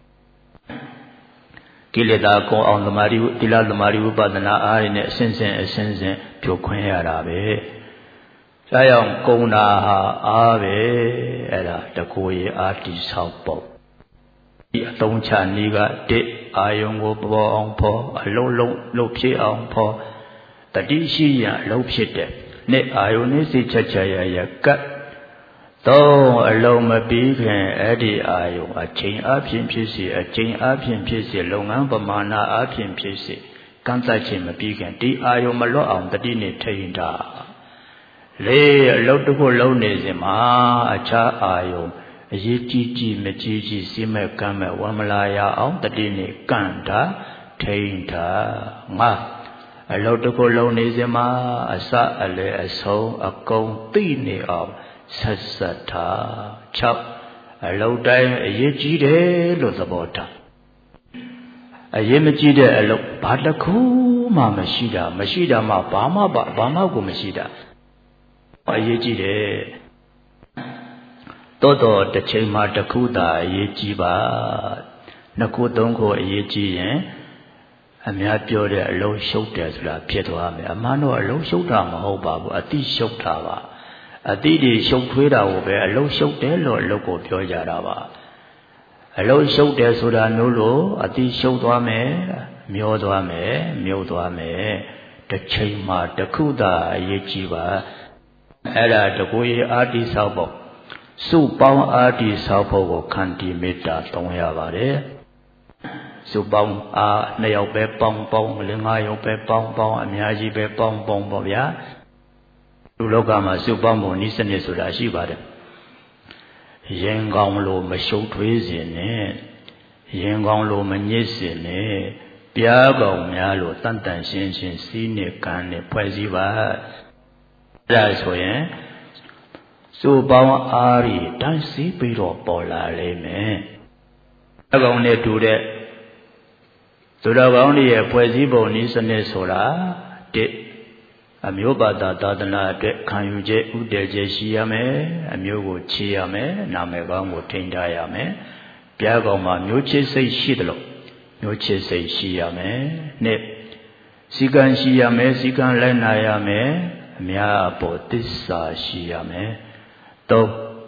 ကိလေသာကုံအောင်သမာဓိသီလသမာဓိဝိပဿနာအားရနဲ့အစဉ်စဉ်အစဉ်စဉ်ဖြိုခွင်းရတာပဲ။ဒါကြောင့်ကုံတာဟာအားပဲအဲ့ဒါတကိုယ်ရအားတိဆောက်ပုံဒီအသုံးချနည်းကတစ်အာယုံကိုပေါ်အောင်ဖော်အလုံးလုံးလှုပ်ဖြစ်အောင်ဖော်တတိရှိရလှုပ်ဖြစ်တဲ့နှစ်အာယုန်နဲ့စိတ်ချက်ချရရကတ်သုံးအလုံးမပြီးခင်အဲ့ဒီအာယုန်အချိန်အပြင်ဖြစ်စေအချိန်အပြင်ဖြစ်စေလုပ်ငန်းပမာဏအပြင်ဖြစ်စေကန့်သတ်ခြင်းမပြီးခင်ဒီအာယုန်မလွတ်အောင်တတိနဲ့ထိန်တာလေအလုံးတစ်ခုလုံးနေစဉ်မှာအခြားအာယုန်အရေးကြီးကြီးမကြီးကြီးစိမဲ့ကမ်းမဲ့ဝမလာရအောင်တတိနဲ့ကန့်တာထိန်တာငါအလုံးတစ်ခုလုံးနေစဉ်မှာအစအလေအဆုံးအကုန်သိနေအောင်ဆက်ဆက်ထား၆အလုံးတိုင်းအရေးကြီးတယ်လို့သဘောထားအရေးမကြီးတဲ့အလုံးဘာတစ်ခုမှမရှိတာမရှိတာမှဘာမှဘာမှကိုမရှိတာအရေးကြီးတယ်တော်တော်တစ်ချိန်မှတစ်ခုသာအရေးကြီးပါနှစ်ခုသုံးခုအရေးကြီးရင်အများပြောတဲ့အလုံးရှုပ်တယ်ဆိုတာဖြစ်သွားမယ်အမှန်တော့အလုံးရှုပ်တာမဟုတ်ပါဘူးအတိရှုပ်တာပါအတိတွေရှုပ်ထွေးတာကိုပဲအလုံးရှုပ်တယ်လို့အလုံးကိုပြောကြတာပါအလုံးရှုပ်တယ်ဆိုတာနိုးလို့အတိရှုပ်သွားမယ်မျောသွားမယ်မြုပ်သွားမယ်တစ်ချိန်မှတစ်ခုသာအရေးကြီးပါအဲ့ဒါတကူကြီးအာတိဆောက်ဖို့စုပေါင်းအာတိဆောက်ဖို့ကိုခန္တီမေတ္တာသုံးရပါတယ်စုပေါင်းအားနှစ်ယောက်ပဲပေါင်းပေါင်းလေးငါးယောက်ပဲပေါင်းပေါင်းအများကြီးပဲပေါင်းပေါင်းပေါ့ဗျာလူလောကမှာစုပေါင်းပုံနည်းစနစ်ဆိုတာရှိပါတယ်ရင်ကောင်းလို့မရှုပ်ထွေးစေနဲ့ရင်ကောင်းလို့မညစ်စေနဲ့ပြားကောင်များလို့တန်တန်ရှင်းရှင်းစီးနဲ့ကန်းနဲ့ဖွဲ့စည်းပါအဲ့ဒါဆိုရင်စုပေါင်းအားရီတန်းစီးပြီးတော့ပေါ်လာလိမ့်မယ်အကောင်နဲ့တူတဲ့သူတော်ကောင်းတွေရဲ့ဖွဲ့စည်းပုံနည်းစနစ်ဆိုတာတစ်အမျိုးဘာသာသာသနာအတွက်ခံယူချက်ဥတည်ချက်ရှိရမယ်အမျိုးကိုချေရမယ်နာမည်ကောင်းကိုထိန်းထားရမယ်ပြားကောင်မှာမျိုးချစ်စိတ်ရှိတယ်လို့မျိုးချစ်စိတ်ရှိရမယ်နှစ်စီကံရှိရမယ်စီကံလိုက်နာရမယ်အများအပေါ်သစ္စာရှိရမယ်သုံး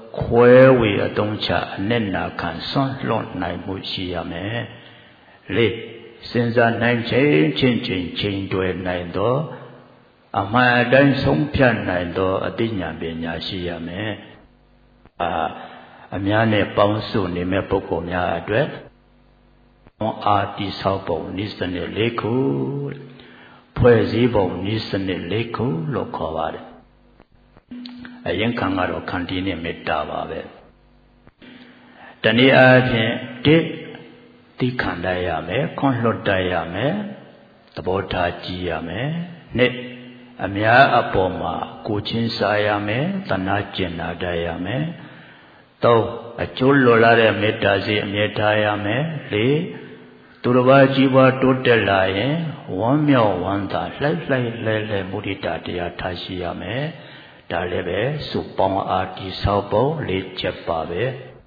ခွဲဝေအတုံးချအနစ်နာခံစွန့်လွတ်နိုင်မှုရှိရမယ်လေးစဉ်းစားနိုင်ခြင်းချင်းချင်းချင်းတွယ်နိုင်သောအမှန်အတိုင်းဆုံးဖြတ်နိုင်သောအသိဉာဏ်ပညာရှိရမယ်အာအများနဲ့ပေါင်းစုနေမဲ့ပုဂ္ဂိုလ်များအတွက်အာတိဆောက်ပုံနိစ္စနစ်လေးခုဖွဲ့စည်းပုံနိစ္စနစ်လေးခုလို့ခေါ်ပါတယ်အရင်ခံကတော့ခန္တီနဲ့မေတ္တာပါပဲတနည်းအားဖြင့်တစ်သိခံတတ်ရမယ်ခွန်လွတ်တတ်ရမယ်သဘောထားကြည့်ရမယ်နှစ်အများအပေါ်မှာကိုချင်းစားရမယ်တဏှာကျင်နာတတ်ရမယ်သုံးအကျိုးလိုလားတဲ့မေတ္တာစိတ်အမြဲထားရမယ်လေးသူတစ်ပါးကြီးပွားတိုးတက်လာရင်ဝမ်းမြောက်ဝမ်းသာလှိုက်လှိုက်လဲလဲမုဒိတာတရားထားရှိရမယ်ဒါလည်းပဲစုပေါင်းအားတိဆောက်ပုံလေးချက်ပါပဲ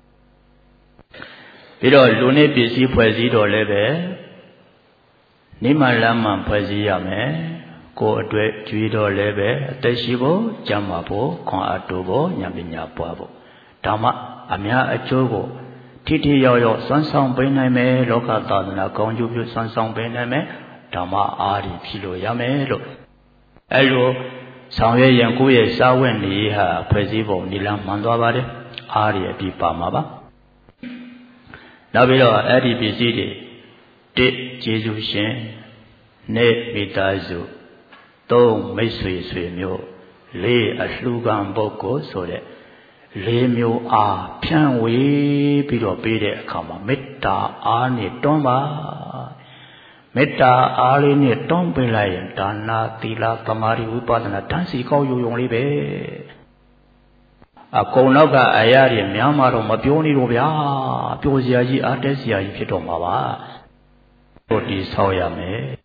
ပြီးတော့လူနဲ့ပစ္စည်းဖွဲ့စည်းတော့လည်းပဲနိမလမ်းမှဖွဲ့စည်းရမယ်ကိုယ်အတွက်ကြွေးတော့လည်းပဲအသက်ရှိဖို့ကျန်းမာဖို့ခွန်အားတိုးဖို့ဉာဏ်ပညာပွားဖို့ဒါမှအများအကျိုးကိုထိထိရောက်ရောက်စွမ်းဆောင်ပေးနိုင်မယ်လောကသာသနာကောင်းကျိုးပြုစွမ်းဆောင်ပေးနိုင်မယ်ဓမ္မအားဖြင့်လို့ရမယ်လို့အဲလိုဆောင်ရွက်ရင်ကိုယ့်ရဲ့စာဝတ်နေဟာဖွဲ့စည်းပုံနိလန်းမှန်သွားပါတယ်အားရအပြီးပါမှာပါနောက်ပြီးတော့အဲ့ဒီပစ္စည်းတွေတစ်ကျေးဇူးရှင်နှစ်မိသားစုသုံးမိတ်ဆွေဆွေမျိုးလေးအလှူခံပုဂ္ဂိုလ်ဆိုတဲ့လေးမျိုးအားဖြန့်ဝေပြီးတော့ပေးတဲ့အခါမှာမေတ္တာအားနဲ့တွန်းပါမေတ္တာအားလေးနဲ့တွန်းပေးလိုက်ရင်ဒါနသီလသမာဓိဝိပဿနာတန်းစီကောက်ယုံယုံလေးပဲအကုန်တော့ကအရာတွေများမှတော့မပြောနေတော့ဗျာပြောစရာကြီးအားတက်စရာကြီးဖြစ်တော့မှာပါတို့ဒီဆောက်ရမယ်